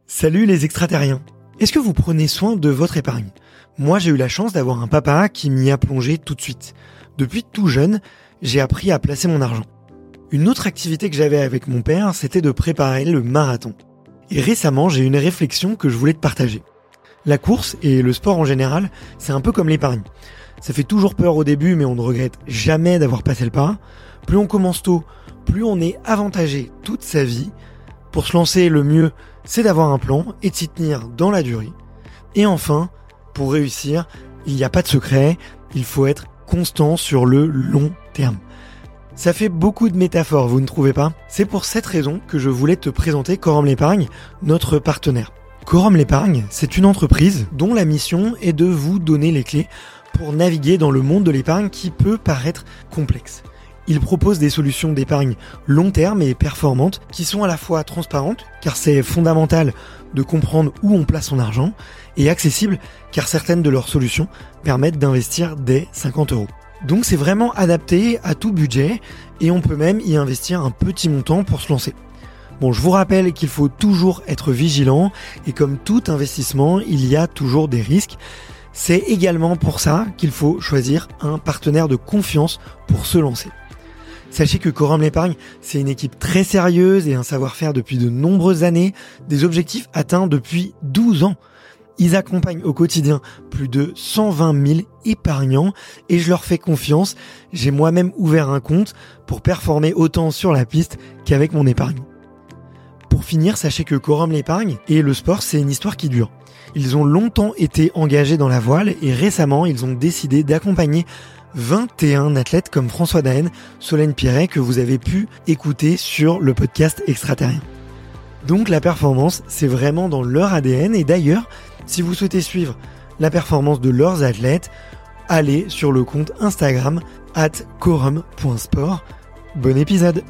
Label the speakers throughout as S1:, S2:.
S1: Salut les extraterriens. Est-ce que vous prenez soin de votre épargne ? Moi, j'ai eu la chance d'avoir un papa qui m'y a plongé tout de suite. Depuis tout jeune, j'ai appris à placer mon argent. Une autre activité que j'avais avec mon père, c'était de préparer le marathon. Et récemment, j'ai eu une réflexion que je voulais te partager. La course et le sport en général, c'est un peu comme l'épargne. Ça fait toujours peur au début, mais on ne regrette jamais d'avoir passé le pas. Plus on commence tôt, plus on est avantagé toute sa vie. Pour se lancer, le mieux, c'est d'avoir un plan et de s'y tenir dans la durée. Et enfin, pour réussir, il n'y a pas de secret, il faut être constant sur le long terme. Ça fait beaucoup de métaphores, vous ne trouvez pas ? C'est pour cette raison que je voulais te présenter Quorum l'Épargne, notre partenaire. Quorum l'Épargne, c'est une entreprise dont la mission est de vous donner les clés pour naviguer dans le monde de l'épargne qui peut paraître complexe. Il propose des solutions d'épargne long terme et performantes qui sont à la fois transparentes, car c'est fondamental de comprendre où on place son argent, et accessibles, car certaines de leurs solutions permettent d'investir dès 50 €. Donc c'est vraiment adapté à tout budget, et on peut même y investir un petit montant pour se lancer. Bon, je vous rappelle qu'il faut toujours être vigilant, et comme tout investissement, il y a toujours des risques. C'est également pour ça qu'il faut choisir un partenaire de confiance pour se lancer. Sachez que Quorum l'Épargne, c'est une équipe très sérieuse et un savoir-faire depuis de nombreuses années, des objectifs atteints depuis 12 ans. Ils accompagnent au quotidien plus de 120 000 épargnants et je leur fais confiance. J'ai moi-même ouvert un compte pour performer autant sur la piste qu'avec mon épargne. Pour finir, sachez que Quorum l'Épargne et le sport, c'est une histoire qui dure. Ils ont longtemps été engagés dans la voile et récemment, ils ont décidé d'accompagner 21 athlètes comme François Daen, Solène Piret que vous avez pu écouter sur le podcast Extraterrien. Donc la performance, c'est vraiment dans leur ADN et d'ailleurs, si vous souhaitez suivre la performance de leurs athlètes, allez sur le compte Instagram @quorum.sport. Bon épisode.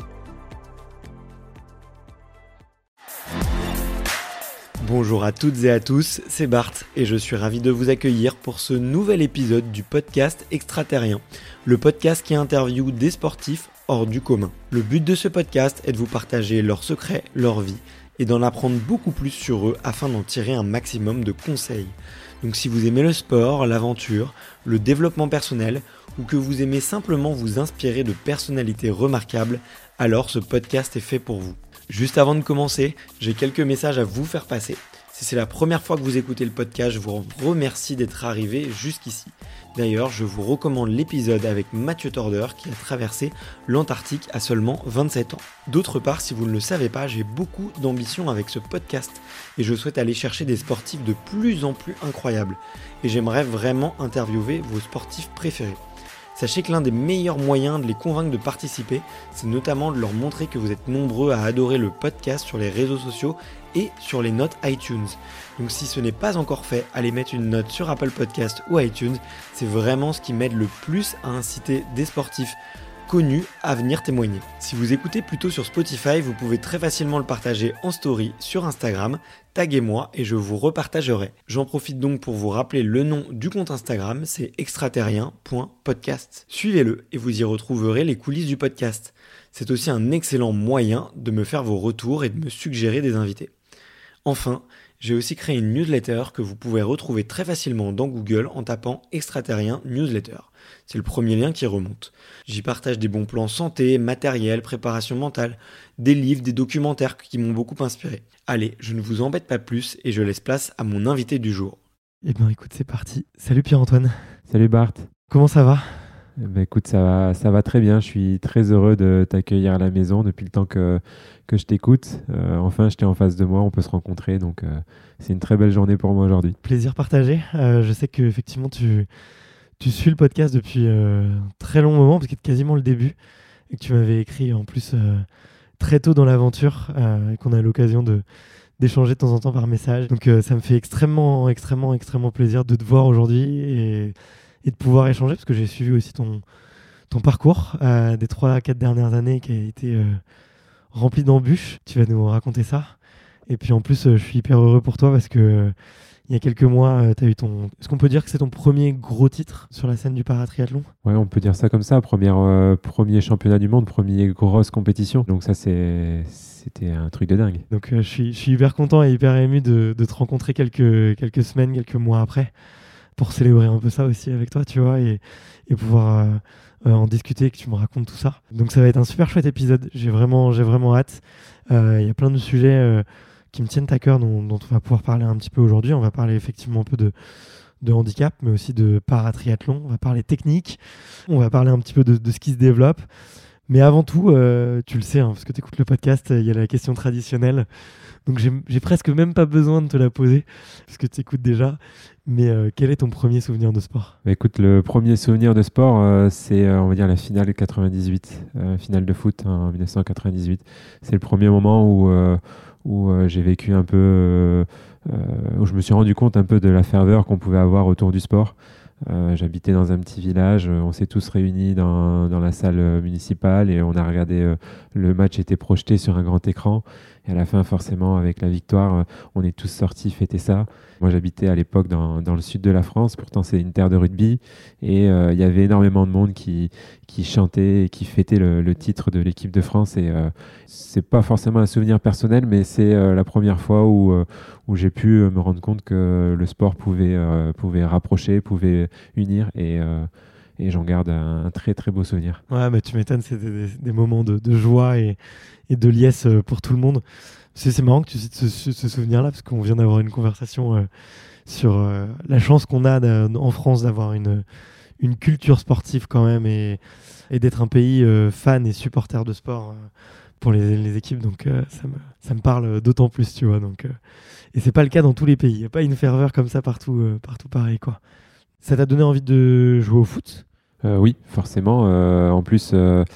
S1: Bonjour à toutes et à tous, c'est Bart et je suis ravi de vous accueillir pour ce nouvel épisode du podcast Extraterrien, le podcast qui interviewe des sportifs hors du commun. Le but de ce podcast est de vous partager leurs secrets, leur vie et d'en apprendre beaucoup plus sur eux afin d'en tirer un maximum de conseils. Donc si vous aimez le sport, l'aventure, le développement personnel ou que vous aimez simplement vous inspirer de personnalités remarquables, alors ce podcast est fait pour vous. Juste avant de commencer, j'ai quelques messages à vous faire passer. Si c'est la première fois que vous écoutez le podcast, je vous remercie d'être arrivé jusqu'ici. D'ailleurs, je vous recommande l'épisode avec Mathieu Torder qui a traversé l'Antarctique à seulement 27 ans. D'autre part, si vous ne le savez pas, j'ai beaucoup d'ambition avec ce podcast et je souhaite aller chercher des sportifs de plus en plus incroyables. Et j'aimerais vraiment interviewer vos sportifs préférés. Sachez que l'un des meilleurs moyens de les convaincre de participer, c'est notamment de leur montrer que vous êtes nombreux à adorer le podcast sur les réseaux sociaux et sur les notes iTunes. Donc si ce n'est pas encore fait, allez mettre une note sur Apple Podcast ou iTunes, c'est vraiment ce qui m'aide le plus à inciter des sportifs connus à venir témoigner. Si vous écoutez plutôt sur Spotify, vous pouvez très facilement le partager en story sur Instagram, taguez-moi et je vous repartagerai. J'en profite donc pour vous rappeler le nom du compte Instagram, c'est extraterrien.podcast. Suivez-le et vous y retrouverez les coulisses du podcast. C'est aussi un excellent moyen de me faire vos retours et de me suggérer des invités. Enfin, j'ai aussi créé une newsletter que vous pouvez retrouver très facilement dans Google en tapant Extraterrien Newsletter. C'est le premier lien qui remonte. J'y partage des bons plans santé, matériel, préparation mentale, des livres, des documentaires qui m'ont beaucoup inspiré. Allez, je ne vous embête pas plus et je laisse place à mon invité du jour. Eh bien écoute, c'est parti. Salut Pierre-Antoine.
S2: Salut Bart.
S1: Comment ça va ?
S2: Écoute, ça va très bien. Je suis très heureux de t'accueillir à la maison depuis le temps que je t'écoute. Enfin, je t'ai en face de moi, on peut se rencontrer. Donc, c'est une très belle journée pour moi aujourd'hui.
S1: Plaisir partagé. Je sais qu'effectivement, tu suis le podcast depuis un très long moment, parce que c'est quasiment le début, et que tu m'avais écrit en plus très tôt dans l'aventure, et qu'on a l'occasion d'échanger de temps en temps par message. Donc, ça me fait extrêmement plaisir de te voir aujourd'hui et de pouvoir échanger, parce que j'ai suivi aussi ton parcours des 3-4 dernières années qui a été rempli d'embûches. Tu vas nous raconter ça. Et puis en plus, je suis hyper heureux pour toi parce que Il y a quelques mois, t'as eu ton... Est-ce qu'on peut dire que c'est ton premier gros titre sur la scène du paratriathlon ?
S2: Ouais, on peut dire ça comme ça. Premier championnat du monde, première grosse compétition. Donc ça, c'était un truc de dingue.
S1: Donc je suis hyper content et hyper ému de te rencontrer quelques semaines, quelques mois après, pour célébrer un peu ça aussi avec toi, tu vois, et pouvoir en discuter, que tu me racontes tout ça. Donc ça va être un super chouette épisode. J'ai vraiment hâte. Il y a plein de sujets qui me tiennent à cœur, dont on va pouvoir parler un petit peu aujourd'hui. On va parler effectivement un peu de handicap, mais aussi de paratriathlon. On va parler technique. On va parler un petit peu de ce qui se développe. Mais avant tout, tu le sais, hein, parce que tu écoutes le podcast, il y a la question traditionnelle. Donc j'ai presque même pas besoin de te la poser, parce que tu écoutes déjà. Mais quel est ton premier souvenir de sport ?
S2: Écoute, le premier souvenir de sport, c'est, on va dire, la finale 98, finale de foot en 1998. C'est le premier moment où j'ai vécu un peu, où je me suis rendu compte un peu de la ferveur qu'on pouvait avoir autour du sport. J'habitais dans un petit village, on s'est tous réunis dans la salle municipale et on a regardé, le match était projeté sur un grand écran et à la fin forcément avec la victoire, on est tous sortis fêter ça. Moi j'habitais à l'époque dans le sud de la France, pourtant c'est une terre de rugby et il y avait énormément de monde qui chantait et qui fêtait le titre de l'équipe de France et c'est pas forcément un souvenir personnel mais c'est la première fois où j'ai pu me rendre compte que le sport pouvait rapprocher, pouvait unir et j'en garde un très très beau souvenir.
S1: Ouais, mais tu m'étonnes, c'est des moments de joie et de liesse pour tout le monde. C'est marrant que tu cites ce souvenir-là, parce qu'on vient d'avoir une conversation sur la chance qu'on a en France d'avoir une culture sportive quand même et d'être un pays fan et supporter de sport pour les équipes. Donc ça me parle d'autant plus, tu vois. Donc, et c'est pas le cas dans tous les pays. Il n'y a pas une ferveur comme ça partout pareil, quoi. Ça t'a donné envie de jouer au foot ?
S2: Oui, forcément. En plus,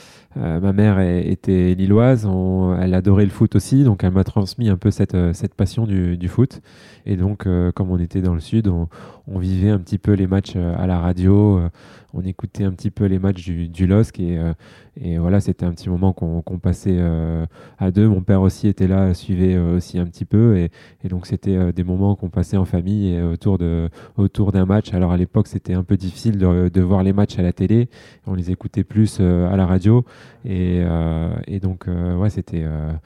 S2: ma mère était lilloise, elle adorait le foot aussi, donc elle m'a transmis un peu cette passion du foot. Et donc, comme on était dans le sud, on vivait un petit peu les matchs à la radio, on écoutait un petit peu les matchs du LOSC et voilà, c'était un petit moment qu'on passait à deux. Mon père aussi était là, suivait aussi un petit peu et donc c'était des moments qu'on passait en famille et autour d'un match. Alors à l'époque, c'était un peu difficile de voir les matchs à la télé, on les écoutait plus à la radio et donc ouais, c'était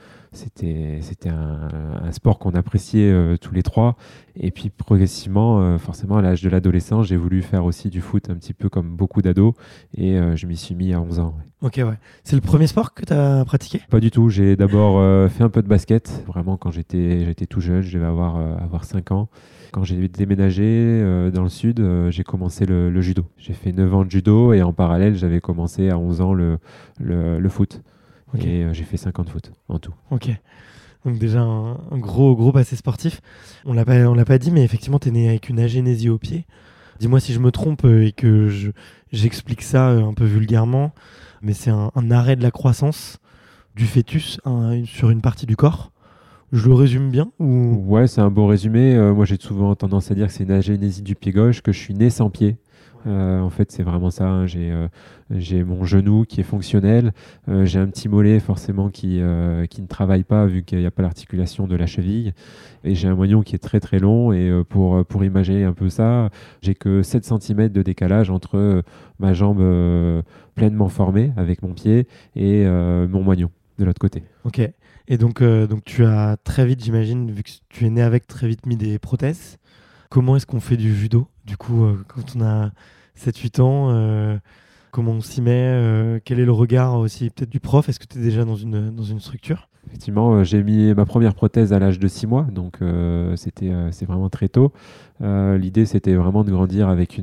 S2: un sport qu'on appréciait tous les trois. Et puis progressivement, forcément, à l'âge de l'adolescence, j'ai voulu faire aussi du foot un petit peu comme beaucoup d'ados. Et je m'y suis mis à 11 ans. Ouais.
S1: Ok, ouais. C'est le premier sport que tu as pratiqué ?
S2: Pas du tout. J'ai d'abord fait un peu de basket. Vraiment, quand j'étais tout jeune, je devais avoir 5 ans. Quand j'ai déménagé dans le sud, j'ai commencé le judo. J'ai fait 9 ans de judo et en parallèle, j'avais commencé à 11 ans le foot. Okay. Et j'ai fait 5 ans de foot en tout.
S1: Ok. Donc déjà un gros passé sportif. On l'a pas dit, mais effectivement, tu es né avec une agénésie au pied. Dis-moi si je me trompe et que j'explique ça un peu vulgairement, mais c'est un arrêt de la croissance du fœtus sur une partie du corps. Je le résume bien ou...
S2: Ouais, c'est un beau résumé. Moi, j'ai souvent tendance à dire que c'est une agénésie du pied gauche, que je suis né sans pied. En fait, c'est vraiment ça. Hein. J'ai mon genou qui est fonctionnel. J'ai un petit mollet forcément qui ne travaille pas vu qu'il n'y a pas l'articulation de la cheville. Et j'ai un moignon qui est très très long. Et pour imaginer un peu ça, j'ai que 7 cm de décalage entre ma jambe pleinement formée avec mon pied et mon moignon de l'autre côté.
S1: Ok. Et donc tu as très vite, j'imagine, vu que tu es né avec, très vite mis des prothèses. Comment est-ce qu'on fait du judo ? Du coup, quand on a 7-8 ans, comment on s'y met ? Quel est le regard aussi peut-être du prof ? Est-ce que tu es déjà dans une structure ?
S2: Effectivement, j'ai mis ma première prothèse à l'âge de 6 mois, donc c'est vraiment très tôt. L'idée, c'était vraiment de grandir avec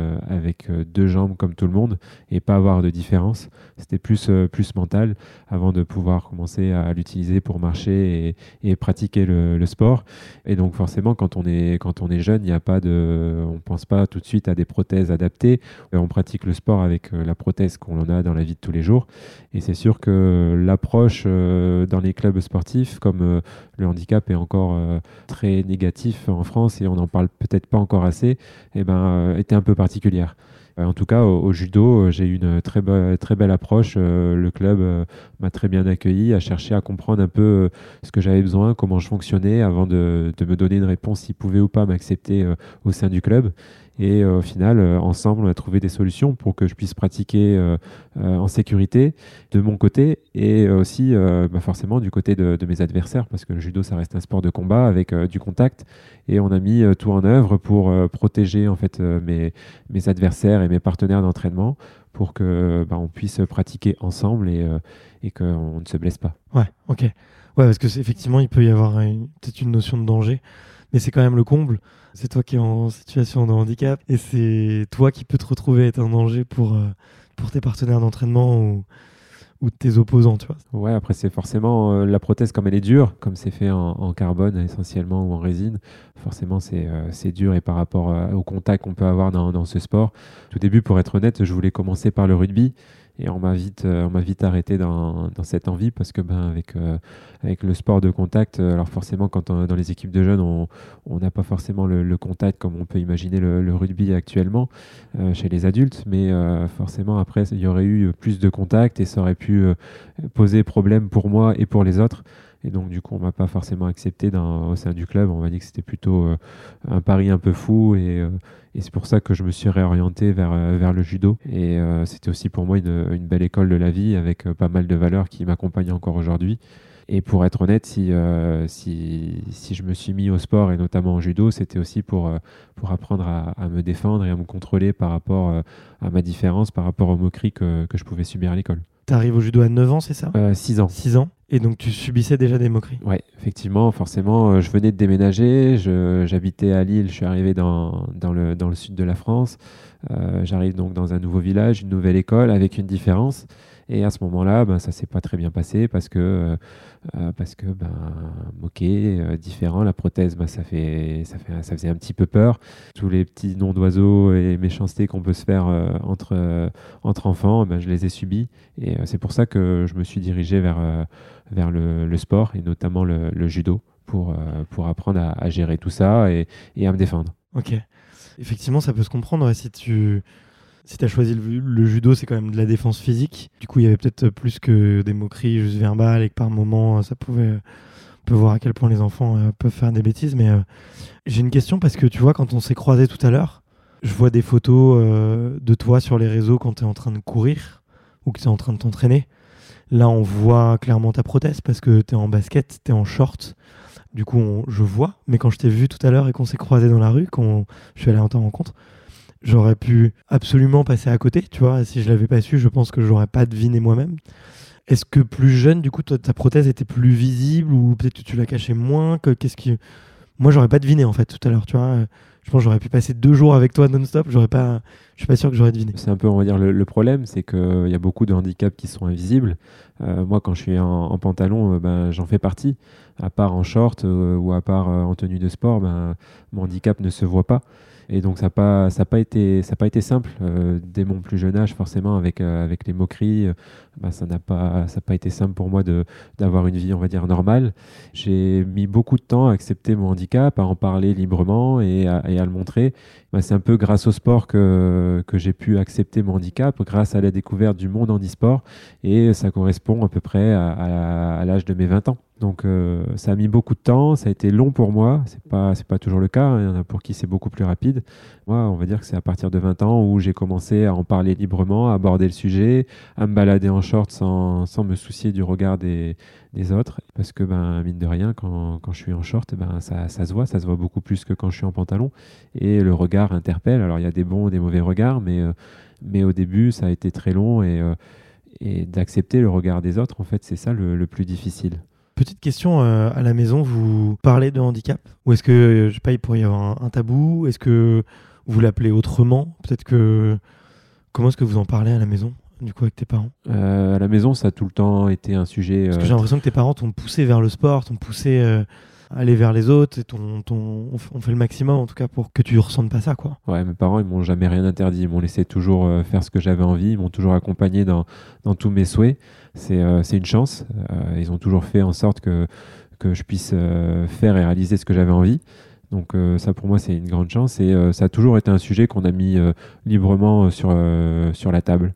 S2: 2 jambes comme tout le monde et pas avoir de différence. C'était plus mental avant de pouvoir commencer à l'utiliser pour marcher et pratiquer le sport. Et donc forcément, quand on est jeune, on pense pas tout de suite à des prothèses adaptées. On pratique le sport avec la prothèse qu'on a dans la vie de tous les jours. Et c'est sûr que l'approche dans les clubs sportifs, comme le handicap est encore très négatif en France et on n'en parle peut-être pas encore assez, était un peu particulière. En tout cas, au judo, j'ai eu une très belle approche. Le club m'a très bien accueilli, a cherché à comprendre un peu ce que j'avais besoin, comment je fonctionnais, avant de me donner une réponse s'il pouvait ou pas m'accepter au sein du club. Et au final, ensemble, on a trouvé des solutions pour que je puisse pratiquer en sécurité de mon côté et aussi forcément du côté de mes adversaires, parce que le judo, ça reste un sport de combat avec du contact. Et on a mis tout en œuvre pour protéger en fait mes adversaires et mes partenaires d'entraînement pour que on puisse pratiquer ensemble et qu'on ne se blesse pas.
S1: Ouais, ok. Ouais, parce que effectivement, il peut y avoir peut-être une notion de danger, mais c'est quand même le comble. C'est toi qui es en situation de handicap et c'est toi qui peux te retrouver être un danger pour tes partenaires d'entraînement ou tes opposants, tu vois.
S2: Ouais, après c'est forcément la prothèse comme elle est dure, comme c'est fait en carbone essentiellement ou en résine, forcément c'est dur et par rapport au contact qu'on peut avoir dans ce sport. Tout début, pour être honnête, je voulais commencer par le rugby. Et on m'a vite arrêté dans cette envie parce que avec le sport de contact, alors forcément dans les équipes de jeunes, on n'a pas forcément le contact comme on peut imaginer le rugby actuellement chez les adultes, mais forcément après il y aurait eu plus de contact et ça aurait pu poser problème pour moi et pour les autres. Et donc, du coup, on ne m'a pas forcément accepté au sein du club. On m'a dit que c'était plutôt un pari un peu fou. Et c'est pour ça que je me suis réorienté vers le judo. Et c'était aussi pour moi une belle école de la vie avec pas mal de valeurs qui m'accompagnent encore aujourd'hui. Et pour être honnête, si je me suis mis au sport et notamment au judo, c'était aussi pour apprendre à me défendre et à me contrôler par rapport à ma différence, par rapport aux moqueries que je pouvais subir à l'école.
S1: Tu arrives au judo à 9 ans, c'est ça ?
S2: 6 ans.
S1: 6 ans. Et donc tu subissais déjà des moqueries ?
S2: Oui, effectivement, forcément, je venais de déménager, j'habitais à Lille, je suis arrivé dans le sud de la France, j'arrive donc dans un nouveau village, une nouvelle école avec une différence. Et à ce moment-là, ça ne s'est pas très bien passé parce que moqué, différent, la prothèse, ça faisait un petit peu peur. Tous les petits noms d'oiseaux et méchancetés qu'on peut se faire entre enfants, je les ai subis. Et c'est pour ça que je me suis dirigé vers le sport et notamment le judo pour apprendre à gérer tout ça et à me défendre.
S1: Ok. Effectivement, ça peut se comprendre. Si tu as choisi le judo, c'est quand même de la défense physique. Du coup, il y avait peut-être plus que des moqueries juste verbales et que par moments, on peut voir à quel point les enfants peuvent faire des bêtises. Mais j'ai une question parce que tu vois, quand on s'est croisés tout à l'heure, je vois des photos de toi sur les réseaux quand tu es en train de courir ou que tu es en train de t'entraîner. Là, on voit clairement ta prothèse parce que tu es en basket, tu es en short. Du coup, je vois. Mais quand je t'ai vu tout à l'heure et qu'on s'est croisés dans la rue, quand je suis allé à ta rencontre, j'aurais pu absolument passer à côté, tu vois. Si je l'avais pas su, je pense que j'aurais pas deviné moi-même. Est-ce que plus jeune, du coup, ta prothèse était plus visible ou peut-être que tu la cachais moins Moi, j'aurais pas deviné, en fait, tout à l'heure, tu vois. Je pense que j'aurais pu passer 2 jours avec toi non-stop. Je suis pas sûr que j'aurais deviné.
S2: C'est un peu, on va dire, le problème, c'est qu'il y a beaucoup de handicaps qui sont invisibles. Moi, quand je suis en pantalon, j'en fais partie. À part en short ou à part en tenue de sport, mon handicap ne se voit pas. Et donc, ça n'a pas été simple. Dès mon plus jeune âge, forcément, avec les moqueries, ça n'a pas été simple pour moi d'avoir une vie, on va dire, normale. J'ai mis beaucoup de temps à accepter mon handicap, à en parler librement et à le montrer. C'est un peu grâce au sport que j'ai pu accepter mon handicap, grâce à la découverte du monde handisport. Et ça correspond à peu près à l'âge de mes 20 ans. Donc ça a mis beaucoup de temps, ça a été long pour moi, c'est pas toujours le cas, il y en a pour qui c'est beaucoup plus rapide. Moi, on va dire que c'est à partir de 20 ans où j'ai commencé à en parler librement, à aborder le sujet, à me balader en short sans me soucier du regard des autres. Parce que mine de rien, quand je suis en short, ça se voit beaucoup plus que quand je suis en pantalon. Et le regard interpelle. Alors il y a des bons et des mauvais regards, mais au début, ça a été très long et d'accepter le regard des autres, en fait, c'est ça le plus difficile.
S1: Petite question, à la maison, vous parlez de handicap ? Ou est-ce que, je sais pas, il pourrait y avoir un tabou ? Est-ce que vous l'appelez autrement ? Comment est-ce que vous en parlez à la maison, du coup, avec tes parents ?
S2: À la maison, ça a tout le temps été un sujet...
S1: Parce que j'ai l'impression que tes parents t'ont poussé vers le sport, t'ont poussé à aller vers les autres, et on fait le maximum, en tout cas, pour que tu ressentes pas ça, quoi.
S2: Ouais, mes parents, ils m'ont jamais rien interdit. Ils m'ont laissé toujours faire ce que j'avais envie. Ils m'ont toujours accompagné dans tous mes souhaits. C'est une chance. Ils ont toujours fait en sorte que je puisse faire et réaliser ce que j'avais envie. Donc ça pour moi c'est une grande chance et ça a toujours été un sujet qu'on a mis librement sur la table.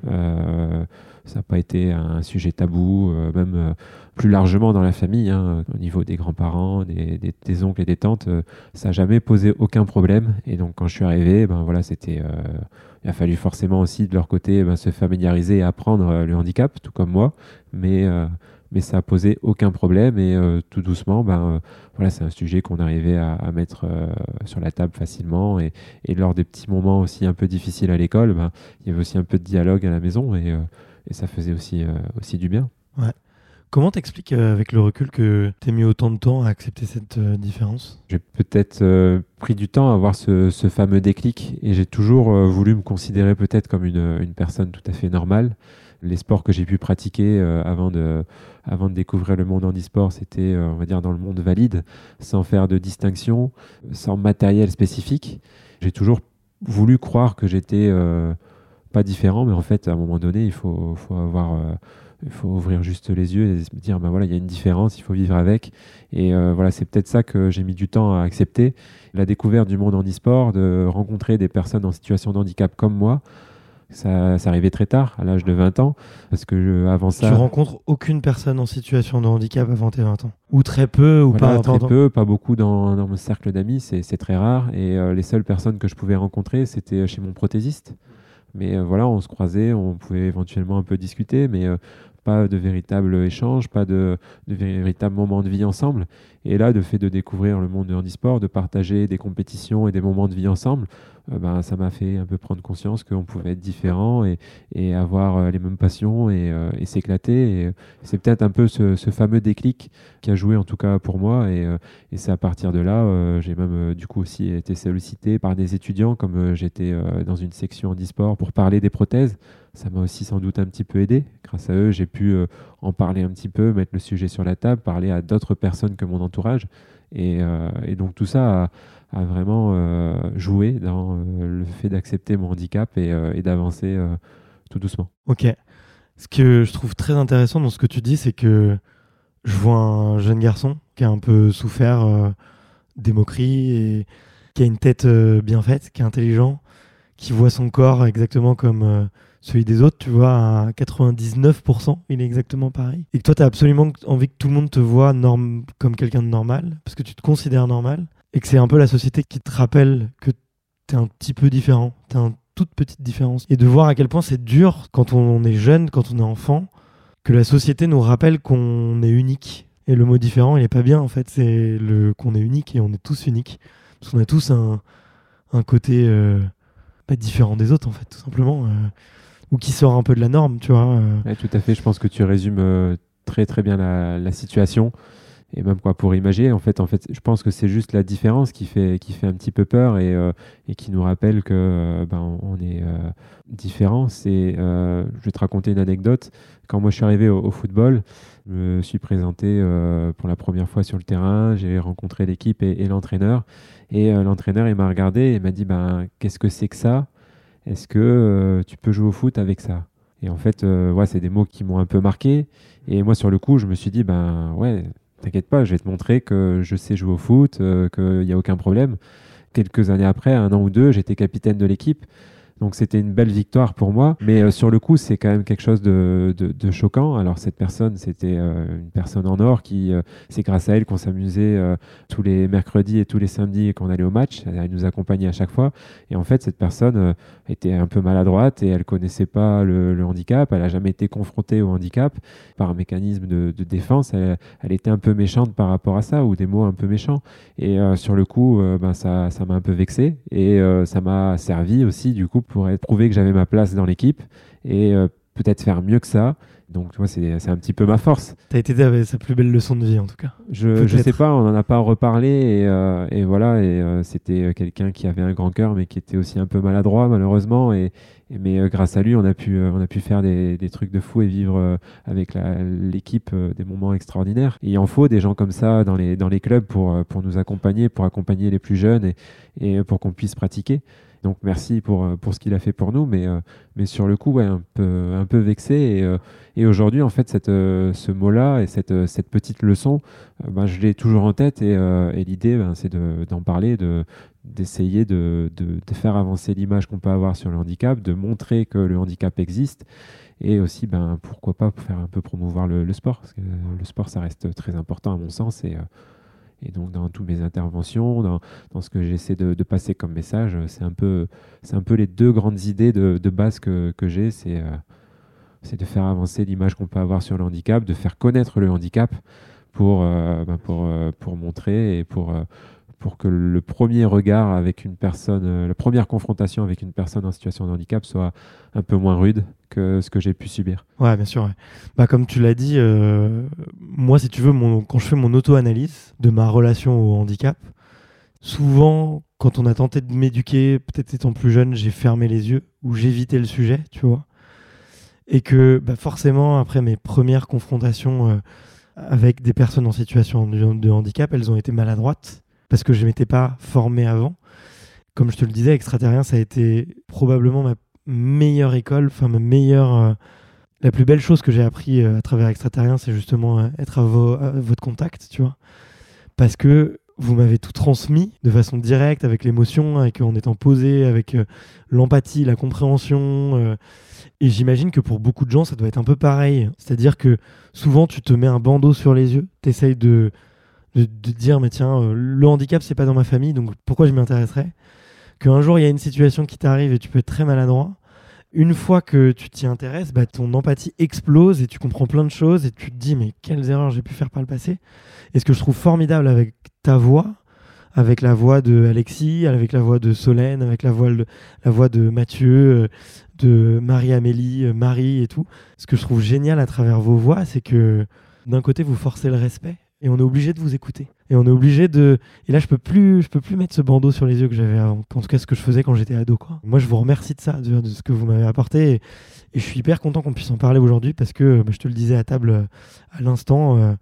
S2: Ça n'a pas été un sujet tabou, même plus largement dans la famille, hein, au niveau des grands-parents, des oncles et des tantes, ça n'a jamais posé aucun problème. Et donc quand je suis arrivé, ben voilà, il a fallu forcément aussi de leur côté se familiariser et apprendre le handicap, tout comme moi, mais ça a posé aucun problème et tout doucement, voilà, c'est un sujet qu'on arrivait à mettre sur la table facilement et lors des petits moments aussi un peu difficiles à l'école, il y avait aussi un peu de dialogue à la maison et ça faisait aussi du bien.
S1: Ouais. Comment t'expliques avec le recul que t'aies mis autant de temps à accepter cette différence ?
S2: J'ai peut-être pris du temps à avoir ce fameux déclic et j'ai toujours voulu me considérer peut-être comme une personne tout à fait normale. Les sports que j'ai pu pratiquer avant de découvrir le monde handisport, c'était, on va dire, dans le monde valide, sans faire de distinction, sans matériel spécifique. J'ai toujours voulu croire que j'étais pas différent, mais en fait, à un moment donné, il faut ouvrir juste les yeux et se dire, voilà, il y a une différence, il faut vivre avec. Et voilà, c'est peut-être ça que j'ai mis du temps à accepter. La découverte du monde handisport, de rencontrer des personnes en situation de handicap comme moi, ça arrivait très tard, à l'âge de 20 ans, parce que avant ça...
S1: Tu rencontres aucune personne en situation de handicap avant tes 20 ans ? Ou très peu, ou
S2: voilà,
S1: pas
S2: très peu, pas beaucoup dans mon cercle d'amis, c'est très rare. Et les seules personnes que je pouvais rencontrer, c'était chez mon prothésiste. Mais voilà, on se croisait, on pouvait éventuellement un peu discuter, mais pas de véritable échange, pas de véritable moment de vie ensemble. Et là, le fait de découvrir le monde du handisport, de partager des compétitions et des moments de vie ensemble, ça m'a fait un peu prendre conscience qu'on pouvait être différents et avoir les mêmes passions et s'éclater. Et c'est peut-être un peu ce fameux déclic qui a joué en tout cas pour moi. Et c'est à partir de là, j'ai même du coup aussi été sollicité par des étudiants, comme j'étais dans une section handisport pour parler des prothèses. Ça m'a aussi sans doute un petit peu aidé. Grâce à eux, j'ai pu en parler un petit peu, mettre le sujet sur la table, parler à d'autres personnes que mon entourage. Et donc tout ça a vraiment joué dans le fait d'accepter mon handicap et d'avancer tout doucement.
S1: Ok. Ce que je trouve très intéressant dans ce que tu dis, c'est que je vois un jeune garçon qui a un peu souffert des moqueries et qui a une tête bien faite, qui est intelligent, qui voit son corps exactement comme celui des autres, tu vois, à 99%, il est exactement pareil. Et que toi, tu as absolument envie que tout le monde te voit comme quelqu'un de normal, parce que tu te considères normal, et que c'est un peu la société qui te rappelle que tu es un petit peu différent, tu as une toute petite différence. Et de voir à quel point c'est dur quand on est jeune, quand on est enfant, que la société nous rappelle qu'on est unique. Et le mot différent, il est pas bien, en fait, c'est qu'on est unique, et on est tous uniques. Parce qu'on a tous un côté différent des autres, en fait, tout simplement. Ou qui sort un peu de la norme, tu vois.
S2: Ouais, tout à fait, je pense que tu résumes très très bien la situation. Et même quoi, pour imaginer, en fait, je pense que c'est juste la différence qui fait un petit peu peur et qui nous rappelle que on est différent. Je vais te raconter une anecdote. Quand moi je suis arrivé au football, je me suis présenté pour la première fois sur le terrain. J'ai rencontré l'équipe et l'entraîneur. Et l'entraîneur, il m'a regardé et m'a dit qu'est-ce que c'est que ça ? Est-ce que tu peux jouer au foot avec ça ? Et en fait, c'est des mots qui m'ont un peu marqué. Et moi, sur le coup, je me suis dit, ouais, t'inquiète pas, je vais te montrer que je sais jouer au foot, qu'il n'y a aucun problème. Quelques années après, 1 an ou 2, j'étais capitaine de l'équipe. Donc c'était une belle victoire pour moi. Mais sur le coup, c'est quand même quelque chose de choquant. Alors cette personne, c'était une personne en or qui, c'est grâce à elle qu'on s'amusait tous les mercredis et tous les samedis et qu'on allait au match. Elle nous accompagnait à chaque fois. Et en fait, cette personne était un peu maladroite et elle connaissait pas le handicap. Elle n'a jamais été confrontée au handicap. Par un mécanisme de défense, elle était un peu méchante par rapport à ça, ou des mots un peu méchants. Et sur le coup, ça m'a un peu vexé. Et ça m'a servi aussi, du coup, pour prouver que j'avais ma place dans l'équipe et peut-être faire mieux que ça. Donc, tu vois, c'est un petit peu ma force.
S1: T'as été avec sa plus belle leçon de vie, en tout cas.
S2: Je sais pas, on n'en a pas reparlé. Et voilà, c'était quelqu'un qui avait un grand cœur, mais qui était aussi un peu maladroit, malheureusement. Mais grâce à lui, on a pu faire des trucs de fou et vivre avec l'équipe des moments extraordinaires. Et il en faut des gens comme ça dans les clubs pour nous accompagner, pour accompagner les plus jeunes et pour qu'on puisse pratiquer. Donc merci pour ce qu'il a fait pour nous, mais sur le coup, ouais, un peu vexé. Et aujourd'hui, en fait, ce mot-là et cette petite leçon, je l'ai toujours en tête. Et l'idée, c'est d'en parler, d'essayer de faire avancer l'image qu'on peut avoir sur le handicap, de montrer que le handicap existe. Et aussi, pourquoi pas faire un peu promouvoir le sport, parce que le sport, ça reste très important à mon sens. Et donc, dans toutes mes interventions, dans ce que j'essaie de passer comme message, c'est un peu les deux grandes idées de base que j'ai. C'est de faire avancer l'image qu'on peut avoir sur le handicap, de faire connaître le handicap pour montrer et pour que le premier regard avec une personne, la première confrontation avec une personne en situation de handicap soit un peu moins rude que ce que j'ai pu subir.
S1: Ouais, bien sûr. Ouais. Comme tu l'as dit, moi, si tu veux, quand je fais mon auto-analyse de ma relation au handicap, souvent, quand on a tenté de m'éduquer, peut-être étant plus jeune, j'ai fermé les yeux ou j'évitais le sujet, tu vois. Et que forcément, après mes premières confrontations avec des personnes en situation de handicap, elles ont été maladroites parce que je ne m'étais pas formé avant. Comme je te le disais, Extraterrien, ça a été probablement ma meilleure école, la plus belle chose que j'ai appris à travers Extraterrien, c'est justement être à votre contact, tu vois. Parce que vous m'avez tout transmis de façon directe, avec l'émotion, en étant posé, avec l'empathie, la compréhension. Et j'imagine que pour beaucoup de gens, ça doit être un peu pareil. C'est-à-dire que souvent, tu te mets un bandeau sur les yeux, tu essayes de dire, mais tiens, le handicap, c'est pas dans ma famille, donc pourquoi je m'y intéresserais ? Qu'un jour, il y a une situation qui t'arrive et tu peux être très maladroit. Une fois que tu t'y intéresses, ton empathie explose et tu comprends plein de choses et tu te dis, mais quelles erreurs j'ai pu faire par le passé. Et ce que je trouve formidable avec ta voix, avec la voix de Alexis, avec la voix de Solène, avec la voix de Mathieu, de Marie-Amélie, Marie et tout. Ce que je trouve génial à travers vos voix, c'est que d'un côté, vous forcez le respect et on est obligé de vous écouter. Et on est obligé de... Et là, je peux plus mettre ce bandeau sur les yeux que j'avais avant. En tout cas, ce que je faisais quand j'étais ado, quoi. Moi, je vous remercie de ça, de ce que vous m'avez apporté. Et je suis hyper content qu'on puisse en parler aujourd'hui parce que, je te le disais à table à l'instant,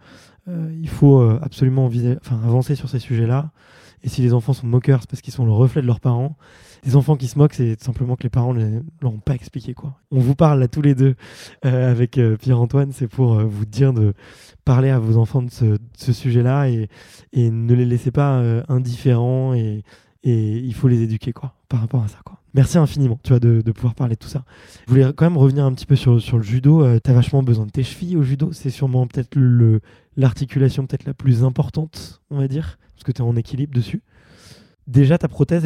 S1: il faut absolument avancer sur ces sujets-là. Et si les enfants sont moqueurs, c'est parce qu'ils sont le reflet de leurs parents. Les enfants qui se moquent, c'est tout simplement que les parents ne leur ont pas expliqué, quoi. On vous parle là tous les deux avec Pierre-Antoine, c'est pour vous dire de parler à vos enfants de ce sujet-là et ne les laissez pas indifférents et il faut les éduquer, quoi, par rapport à ça, quoi. Merci infiniment, tu vois, de pouvoir parler de tout ça. Je voulais quand même revenir un petit peu sur le judo. T'as vachement besoin de tes chevilles au judo. C'est sûrement peut-être l'articulation peut-être la plus importante, on va dire, parce que tu es en équilibre dessus. Déjà, ta prothèse,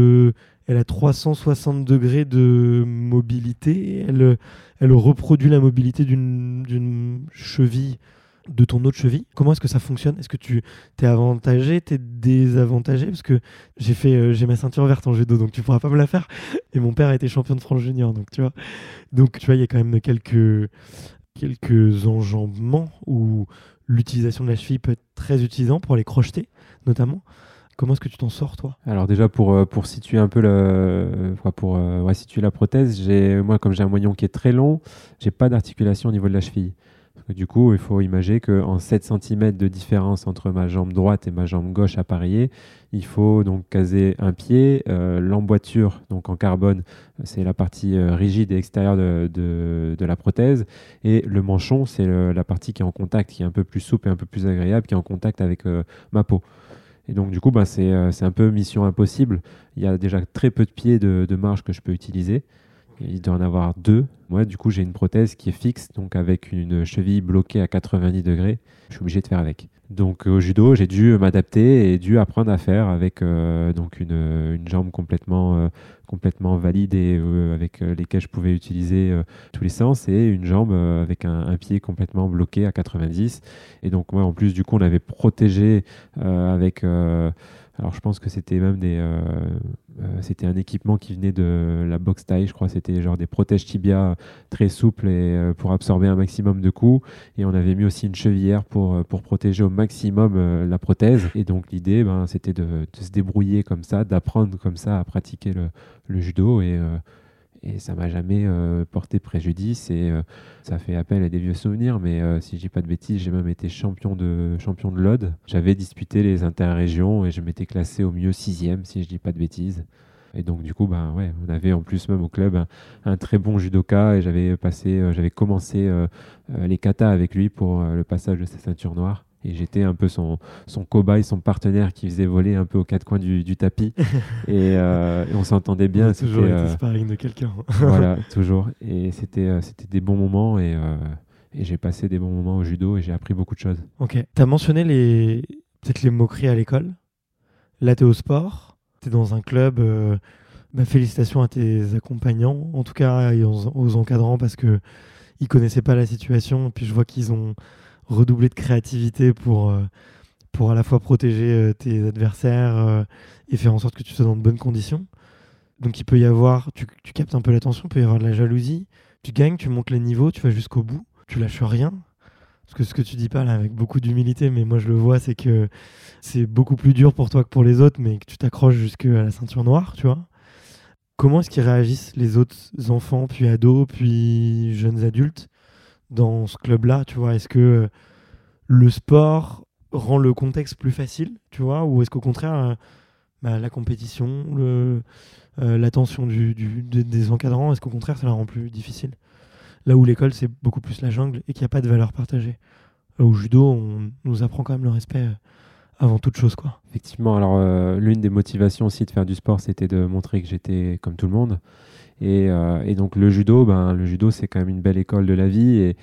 S1: elle a 360 degrés de mobilité. Elle reproduit la mobilité d'une cheville de ton autre cheville. Comment est-ce que ça fonctionne ? Est-ce que tu t'es avantagé, t'es désavantagé ? Parce que j'ai ma ceinture verte en judo, donc tu pourras pas me la faire. Et mon père a été champion de France junior, donc tu vois. Donc tu vois, il y a quand même quelques enjambements où l'utilisation de la cheville peut être très utilisant pour les crocheter, notamment. Comment est-ce que tu t'en sors, toi ?
S2: Alors déjà, pour situer un peu situer la prothèse, moi, comme j'ai un moignon qui est très long, j'ai pas d'articulation au niveau de la cheville. Parce que du coup, il faut imaginer qu'en 7 cm de différence entre ma jambe droite et ma jambe gauche appareillée, il faut donc caser un pied. L'emboîture, donc en carbone, c'est la partie rigide et extérieure de la prothèse. Et le manchon, c'est la partie qui est en contact, qui est un peu plus souple et un peu plus agréable, qui est en contact avec ma peau. Et donc, du coup, c'est un peu mission impossible. Il y a déjà très peu de pieds de marge que je peux utiliser. Il doit en avoir 2. Moi, du coup, j'ai une prothèse qui est fixe, donc avec une cheville bloquée à 90 degrés. Je suis obligé de faire avec. Donc, au judo, j'ai dû m'adapter et dû apprendre à faire avec donc une jambe complètement valide et avec lesquelles je pouvais utiliser tous les sens et une jambe avec un pied complètement bloqué à 90. Et donc, moi, en plus, du coup, on avait protégé avec... alors, je pense que c'était même c'était un équipement qui venait de la boxe taille, je crois. C'était genre des protèges tibia très souples et pour absorber un maximum de coups. Et on avait mis aussi une chevillère pour protéger au maximum la prothèse. Et donc, l'idée, c'était de se débrouiller comme ça, d'apprendre comme ça à pratiquer le judo. Et ça m'a jamais porté préjudice et ça fait appel à des vieux souvenirs, mais si je dis pas de bêtises, j'ai même été champion de l'Aude. J'avais disputé les interrégions et je m'étais classé au mieux 6e, si je dis pas de bêtises. Et donc du coup, on avait en plus même au club un très bon judoka et j'avais commencé les katas avec lui pour le passage de sa ceinture noire. Et j'étais un peu son cobaye, son partenaire qui faisait voler un peu aux quatre coins du tapis. Et on s'entendait bien.
S1: On a toujours été sparring de quelqu'un.
S2: Voilà, toujours. Et c'était des bons moments et j'ai passé des bons moments au judo et j'ai appris beaucoup de choses.
S1: Ok. Tu as mentionné peut-être les moqueries à l'école. Là, tu es au sport, tu es dans un club. Félicitations à tes accompagnants, en tout cas et aux encadrants, parce qu'ils ne connaissaient pas la situation. Et puis je vois qu'ils ont redoublé de créativité pour à la fois protéger tes adversaires et faire en sorte que tu sois dans de bonnes conditions. Donc il peut y avoir, tu captes un peu l'attention, il peut y avoir de la jalousie. Tu gagnes, tu montes les niveaux, tu vas jusqu'au bout, tu lâches rien. Parce que ce que tu dis pas là avec beaucoup d'humilité, mais moi je le vois, c'est que c'est beaucoup plus dur pour toi que pour les autres, mais que tu t'accroches jusqu'à la ceinture noire, tu vois. Comment est-ce qu'ils réagissent les autres enfants, puis ados, puis jeunes adultes dans ce club-là, tu vois? Est-ce que le sport rend le contexte plus facile, tu vois? Ou est-ce qu'au contraire, la compétition, l'attention des encadrants, est-ce qu'au contraire, ça la rend plus difficile? Là où l'école, c'est beaucoup plus la jungle et qu'il n'y a pas de valeur partagée. Là où judo, on nous apprend quand même le respect avant toute chose, quoi.
S2: Effectivement, alors l'une des motivations aussi de faire du sport, c'était de montrer que j'étais comme tout le monde. Et donc le judo, c'est quand même une belle école de la vie.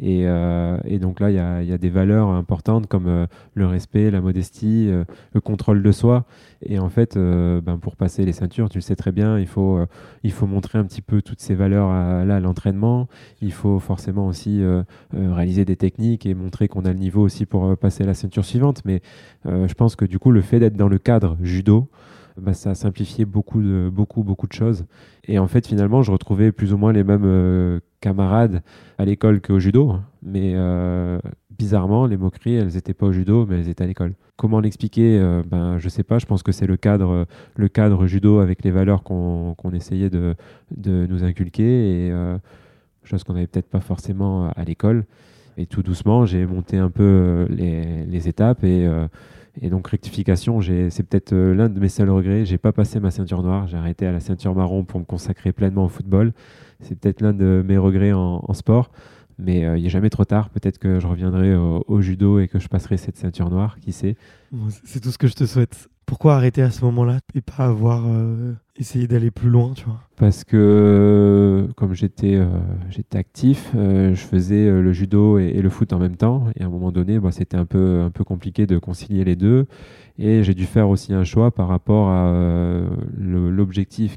S2: Et donc là, il y a des valeurs importantes comme le respect, la modestie, le contrôle de soi. Et en fait, pour passer les ceintures, tu le sais très bien, il faut montrer un petit peu toutes ces valeurs à l'entraînement. Il faut forcément aussi réaliser des techniques et montrer qu'on a le niveau aussi pour passer à la ceinture suivante. Mais je pense que du coup, le fait d'être dans le cadre judo, ça a simplifié beaucoup de choses. Et en fait, finalement, je retrouvais plus ou moins les mêmes camarades à l'école qu'au judo. Mais bizarrement, les moqueries, elles n'étaient pas au judo, mais elles étaient à l'école. Comment l'expliquer? Je sais pas. Je pense que c'est le cadre judo avec les valeurs qu'on essayait de nous inculquer. Et chose qu'on n'avait peut-être pas forcément à l'école. Et tout doucement, j'ai monté un peu les étapes et donc rectification, c'est peut-être l'un de mes seuls regrets. J'ai pas passé ma ceinture noire, j'ai arrêté à la ceinture marron pour me consacrer pleinement au football. C'est peut-être l'un de mes regrets en sport, mais il n'est jamais trop tard. Peut-être que je reviendrai au judo et que je passerai cette ceinture noire, qui sait.
S1: Bon, c'est tout ce que je te souhaite. Pourquoi arrêter à ce moment-là et pas avoir essayé d'aller plus loin, tu vois?
S2: Parce que comme j'étais actif, je faisais le judo et le foot en même temps. Et à un moment donné, c'était un peu compliqué de concilier les deux. Et j'ai dû faire aussi un choix par rapport à l'objectif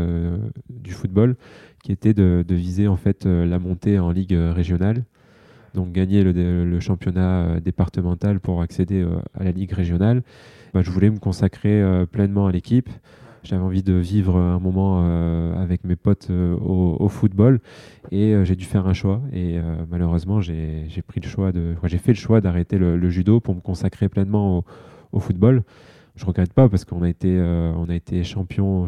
S2: du football, qui était de viser en fait la montée en ligue régionale. Donc gagner le championnat départemental pour accéder à la ligue régionale. Je voulais me consacrer pleinement à l'équipe. J'avais envie de vivre un moment avec mes potes au football et j'ai dû faire un choix. Et malheureusement, j'ai fait le choix d'arrêter le judo pour me consacrer pleinement au football. Je regrette pas parce qu'on a été champion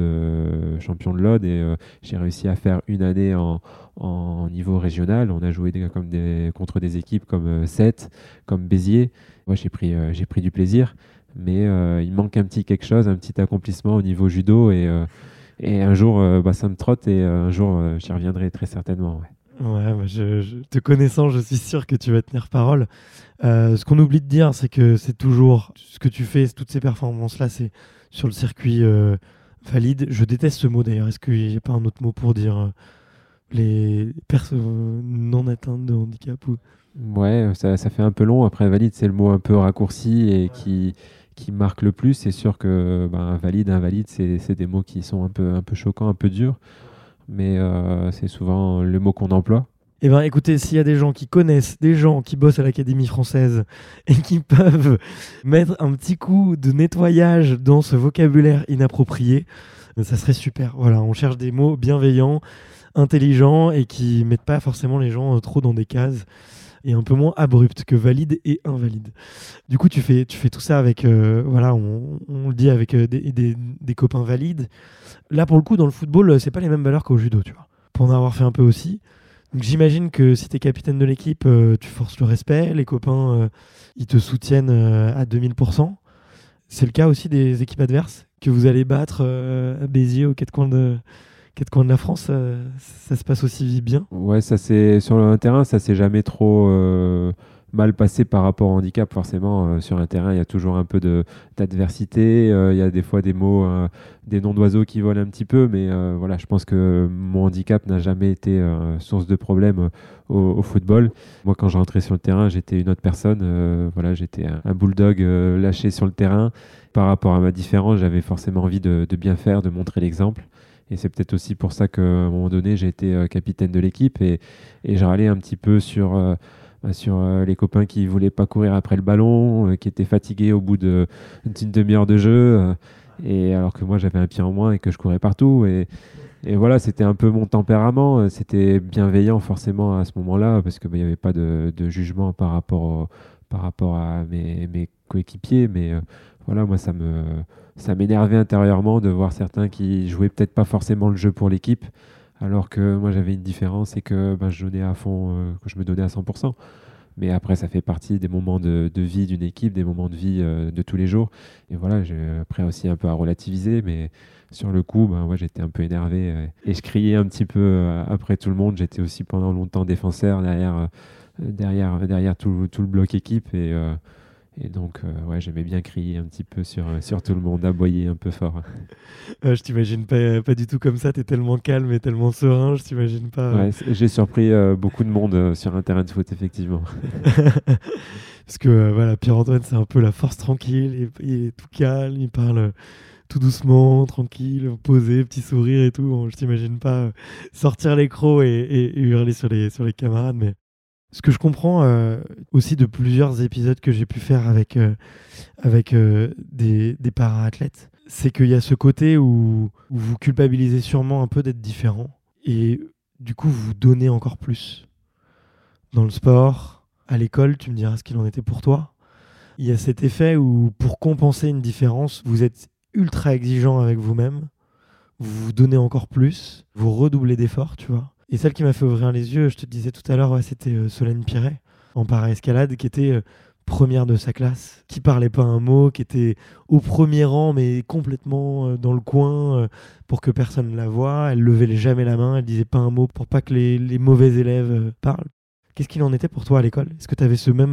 S2: de l'Aude et j'ai réussi à faire une année en niveau régional. On a joué contre des équipes comme Sète, comme Béziers. Moi, j'ai pris du plaisir. Mais il manque un petit quelque chose, un petit accomplissement au niveau judo et un jour ça me trotte et un jour j'y reviendrai très certainement.
S1: Ouais, te connaissant, je suis sûr que tu vas tenir parole. Ce qu'on oublie de dire, c'est que c'est toujours ce que tu fais, toutes ces performances-là, c'est sur le circuit valide. Je déteste ce mot d'ailleurs. Est-ce qu'il n'y a pas un autre mot pour dire les personnes non atteintes de handicap ou...
S2: Ouais, ça fait un peu long. Après, valide, c'est le mot un peu raccourci et qui marque le plus. C'est sûr que valide, invalide, c'est des mots qui sont un peu choquants, un peu durs. Mais c'est souvent le mot qu'on emploie.
S1: Eh bien, écoutez, s'il y a des gens qui connaissent, des gens qui bossent à l'Académie française et qui peuvent mettre un petit coup de nettoyage dans ce vocabulaire inapproprié, ça serait super. Voilà, on cherche des mots bienveillants, intelligents et qui mettent pas forcément les gens trop dans des cases et un peu moins abruptes que valide et invalide. Du coup, tu fais tout ça avec, on le dit avec des copains valides. Là, pour le coup, dans le football, c'est pas les mêmes valeurs qu'au judo, tu vois. Pour en avoir fait un peu aussi. Donc j'imagine que si tu es capitaine de l'équipe, tu forces le respect, les copains, ils te soutiennent à 2000%. C'est le cas aussi des équipes adverses que vous allez battre à Béziers aux quatre coins de la France, ça se passe aussi bien?
S2: Ouais, ça c'est sur un terrain, ça s'est jamais trop mal passé par rapport au handicap. Forcément, sur un terrain, il y a toujours un peu d'adversité. Il y a des fois des mots, des noms d'oiseaux qui volent un petit peu, mais voilà, je pense que mon handicap n'a jamais été source de problème au football. Moi, quand je rentrais sur le terrain, j'étais une autre personne. Voilà, j'étais un bulldog lâché sur le terrain. Par rapport à ma différence, j'avais forcément envie de bien faire, de montrer l'exemple. Et c'est peut-être aussi pour ça qu'à un moment donné, j'ai été capitaine de l'équipe et je râlais un petit peu sur les copains qui ne voulaient pas courir après le ballon, qui étaient fatigués au bout d'une demi-heure de jeu, et alors que moi, j'avais un pied en moins et que je courais partout. Et voilà, c'était un peu mon tempérament. C'était bienveillant forcément à ce moment-là parce qu'il n'y avait pas de jugement par rapport à mes coéquipiers. Mais voilà, moi, ça m'énervait intérieurement de voir certains qui jouaient peut-être pas forcément le jeu pour l'équipe, alors que moi j'avais une différence et que je donnais à fond, que je me donnais à 100%. Mais après, ça fait partie des moments de vie d'une équipe, des moments de vie de tous les jours. Et voilà, j'ai après aussi un peu à relativiser, mais sur le coup, ouais, j'étais un peu énervé et je criais un petit peu après tout le monde. J'étais aussi pendant longtemps défenseur derrière tout le bloc équipe et donc, ouais, j'aimais bien crier un petit peu sur tout le monde, aboyer un peu fort.
S1: Je t'imagine pas du tout comme ça, t'es tellement calme et tellement serein, je t'imagine pas.
S2: Ouais, j'ai surpris beaucoup de monde sur un terrain de foot, effectivement.
S1: Parce que voilà, Pierre-Antoine, c'est un peu la force tranquille, il est tout calme, il parle tout doucement, tranquille, posé, petit sourire et tout. Bon, je t'imagine pas sortir les crocs et hurler sur les camarades, mais ce que je comprends aussi de plusieurs épisodes que j'ai pu faire avec des para-athlètes, c'est qu'il y a ce côté où vous culpabilisez sûrement un peu d'être différent et du coup vous donnez encore plus. Dans le sport, à l'école, tu me diras ce qu'il en était pour toi. Il y a cet effet où pour compenser une différence, vous êtes ultra exigeant avec vous-même, vous vous donnez encore plus, vous redoublez d'efforts, tu vois. Et celle qui m'a fait ouvrir les yeux, je te disais tout à l'heure, ouais, c'était Solène Piret, en para-escalade, qui était première de sa classe, qui parlait pas un mot, qui était au premier rang, mais complètement dans le coin, pour que personne ne la voie. Elle levait jamais la main, elle disait pas un mot pour pas que les mauvais élèves parlent. Qu'est-ce qu'il en était pour toi à l'école? Est-ce que tu avais cette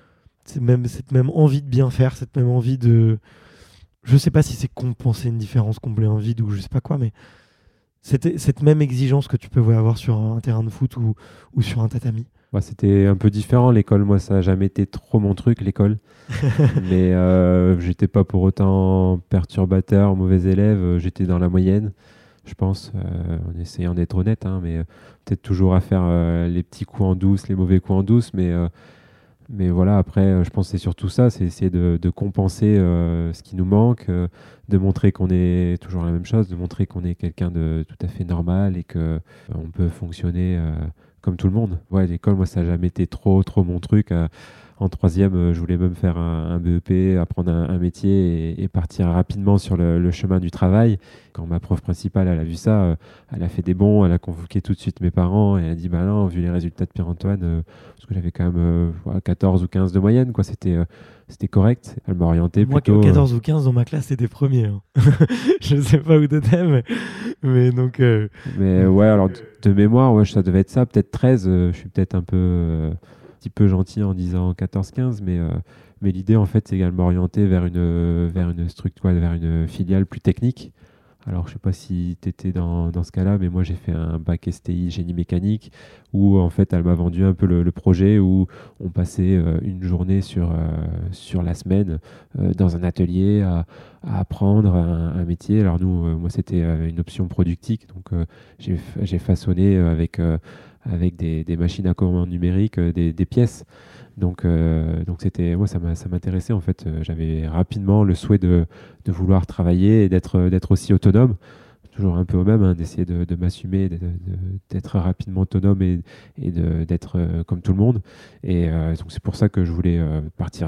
S1: même envie de bien faire, cette même envie de... Je sais pas si c'est compenser une différence, combler un vide ou je sais pas quoi, mais c'était cette même exigence que tu peux avoir sur un terrain de foot ou sur un tatami.
S2: Ouais, c'était un peu différent l'école. Moi, ça n'a jamais été trop mon truc, l'école. Mais j'étais pas pour autant perturbateur, mauvais élève. J'étais dans la moyenne, je pense, en essayant d'être honnête, hein, mais peut-être toujours à faire les petits coups en douce, les mauvais coups en douce. Mais voilà, après, je pense que c'est surtout ça, c'est essayer de compenser ce qui nous manque, de montrer qu'on est toujours la même chose, de montrer qu'on est quelqu'un de tout à fait normal et qu'on peut fonctionner comme tout le monde. Ouais, l'école, moi, ça n'a jamais été trop mon truc. En troisième, je voulais même faire un BEP, apprendre un métier et partir rapidement sur le chemin du travail. Quand ma prof principale, elle a vu ça, elle a fait des bons, elle a convoqué tout de suite mes parents et elle a dit, bah non, vu les résultats de Pierre-Antoine, parce que j'avais quand même 14 ou 15 de moyenne, quoi, c'était correct. Elle m'a orienté
S1: Moi,
S2: plutôt...
S1: 14 ou 15 dans ma classe, c'était premier. Hein. Je ne sais pas où t'étais, mais donc...
S2: Mais ouais, alors de mémoire, ouais, ça devait être ça, peut-être 13. Je suis peut-être un petit peu gentil en disant 14-15, mais l'idée, en fait, c'est également orienter vers une structure, vers une filiale plus technique. Alors, je sais pas si tu étais dans ce cas-là, mais moi, j'ai fait un bac STI génie mécanique où, en fait, elle m'a vendu un peu le projet où on passait une journée sur la semaine dans un atelier à apprendre un métier. Alors, nous, moi, c'était une option productique. Donc, j'ai façonné avec des machines à commande numérique des pièces. Donc moi, ça m'intéressait en fait. J'avais rapidement le souhait de vouloir travailler et d'être aussi autonome. Toujours un peu au même, hein, d'essayer de m'assumer, d'être rapidement autonome et d'être comme tout le monde. Et donc c'est pour ça que je voulais partir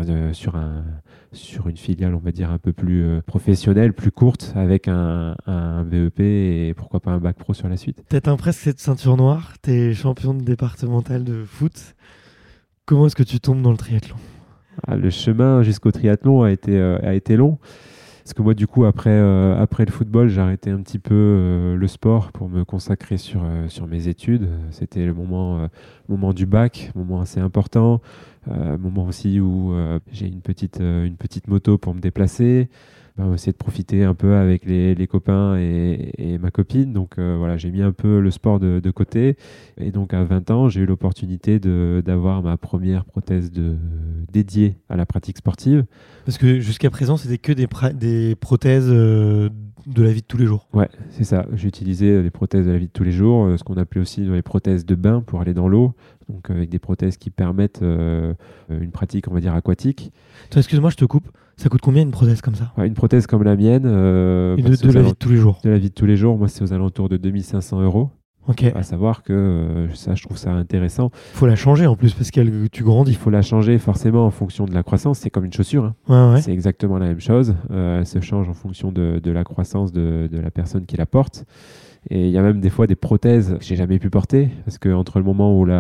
S2: sur une filiale, on va dire, un peu plus professionnelle, plus courte, avec un BEP et pourquoi pas un bac pro sur la suite.
S1: T'as presque cette ceinture noire, t'es champion départemental de foot. Comment est-ce que tu tombes dans le triathlon?
S2: Le chemin jusqu'au triathlon a été long. Parce que moi, du coup, après le football, j'ai arrêté un petit peu le sport pour me consacrer sur mes études. C'était le moment du bac, moment assez important, moment aussi où j'ai une petite moto pour me déplacer. Essayer de profiter un peu avec les copains et ma copine. Donc voilà, j'ai mis un peu le sport de côté. Et donc à 20 ans, j'ai eu l'opportunité d'avoir ma première prothèse dédiée à la pratique sportive.
S1: Parce que jusqu'à présent, c'était que des prothèses de la vie de tous les jours.
S2: Ouais, c'est ça. J'ai utilisé les prothèses de la vie de tous les jours, ce qu'on appelait aussi les prothèses de bain pour aller dans l'eau. Donc avec des prothèses qui permettent une pratique, on va dire, aquatique.
S1: Toi, excuse-moi, je te coupe. Ça coûte combien une prothèse comme ça?
S2: Une prothèse comme la mienne.
S1: De la vie de tous les jours.
S2: De la vie de tous les jours, moi, c'est aux alentours de 2500 €.
S1: Ok.
S2: À savoir que ça, je trouve ça intéressant.
S1: Il faut la changer en plus parce que tu grandis.
S2: Il faut la changer forcément en fonction de la croissance. C'est comme une chaussure.
S1: Ouais.
S2: C'est exactement la même chose. Elle se change en fonction de la croissance de la personne qui la porte. Et il y a même des fois des prothèses que j'ai jamais pu porter parce que entre le moment où on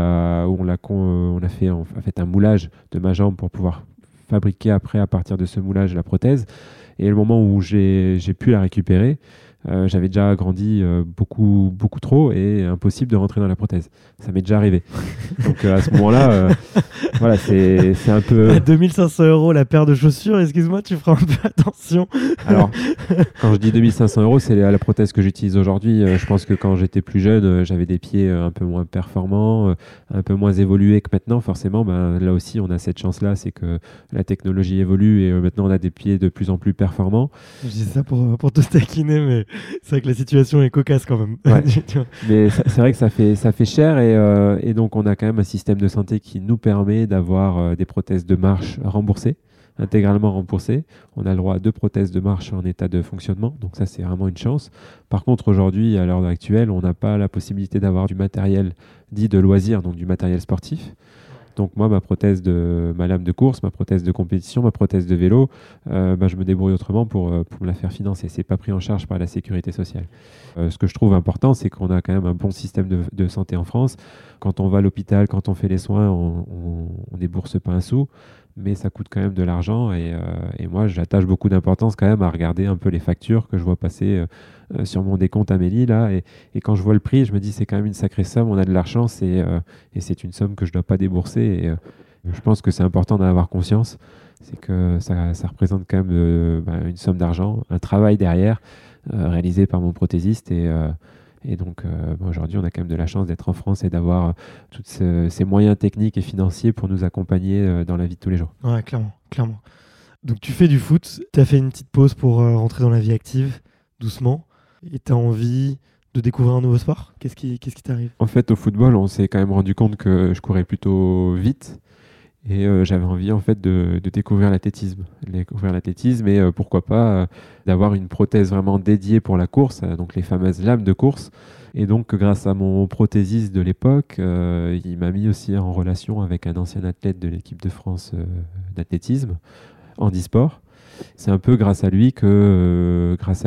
S2: a fait un moulage de ma jambe pour pouvoir fabriquer après à partir de ce moulage la prothèse et le moment où j'ai pu la récupérer, j'avais déjà grandi beaucoup trop et impossible de rentrer dans la prothèse. Ça m'est déjà arrivé. Donc à ce moment-là, voilà, c'est un peu...
S1: À 2500 € la paire de chaussures, excuse-moi, tu feras un peu attention.
S2: Alors, quand je dis 2500 €, c'est la prothèse que j'utilise aujourd'hui. Je pense que quand j'étais plus jeune, j'avais des pieds un peu moins performants, un peu moins évolués que maintenant. Forcément, là aussi, on a cette chance-là, c'est que la technologie évolue et maintenant, on a des pieds de plus en plus performants.
S1: Je dis ça pour te taquiner, mais c'est vrai que la situation est cocasse quand même.
S2: Ouais. Mais c'est vrai que ça fait cher et donc on a quand même un système de santé qui nous permet d'avoir des prothèses de marche remboursées, intégralement remboursées. On a le droit à 2 prothèses de marche en état de fonctionnement, donc ça c'est vraiment une chance. Par contre aujourd'hui, à l'heure actuelle, on n'a pas la possibilité d'avoir du matériel dit de loisir, donc du matériel sportif. Donc moi, ma lame de course, ma prothèse de compétition, ma prothèse de vélo, je me débrouille autrement pour me la faire financer. C'est pas pris en charge par la sécurité sociale. Ce que je trouve important, c'est qu'on a quand même un bon système de santé en France. Quand on va à l'hôpital, quand on fait les soins, on débourse pas un sou, mais ça coûte quand même de l'argent. Et moi, j'attache beaucoup d'importance quand même à regarder un peu les factures que je vois passer sur mon décompte Amélie là, et quand je vois le prix, je me dis c'est quand même une sacrée somme, on a de l'argent, et c'est une somme que je dois pas débourser, et je pense que c'est important d'en avoir conscience, c'est que ça représente quand même une somme d'argent, un travail derrière réalisé par mon prothésiste, et donc aujourd'hui on a quand même de la chance d'être en France et d'avoir tous ces moyens techniques et financiers pour nous accompagner dans la vie de tous les jours.
S1: Ouais, clairement. Donc tu fais du foot, tu as fait une petite pause pour rentrer dans la vie active, doucement. Et tu as envie de découvrir un nouveau sport? Qu'est-ce qui t'arrive?
S2: En fait, au football, on s'est quand même rendu compte que je courais plutôt vite et j'avais envie en fait de découvrir l'athlétisme. Et pourquoi pas d'avoir une prothèse vraiment dédiée pour la course, donc les fameuses lames de course. Et donc, grâce à mon prothésiste de l'époque, il m'a mis aussi en relation avec un ancien athlète de l'équipe de France d'athlétisme, handisport. C'est un peu grâce à lui, grâce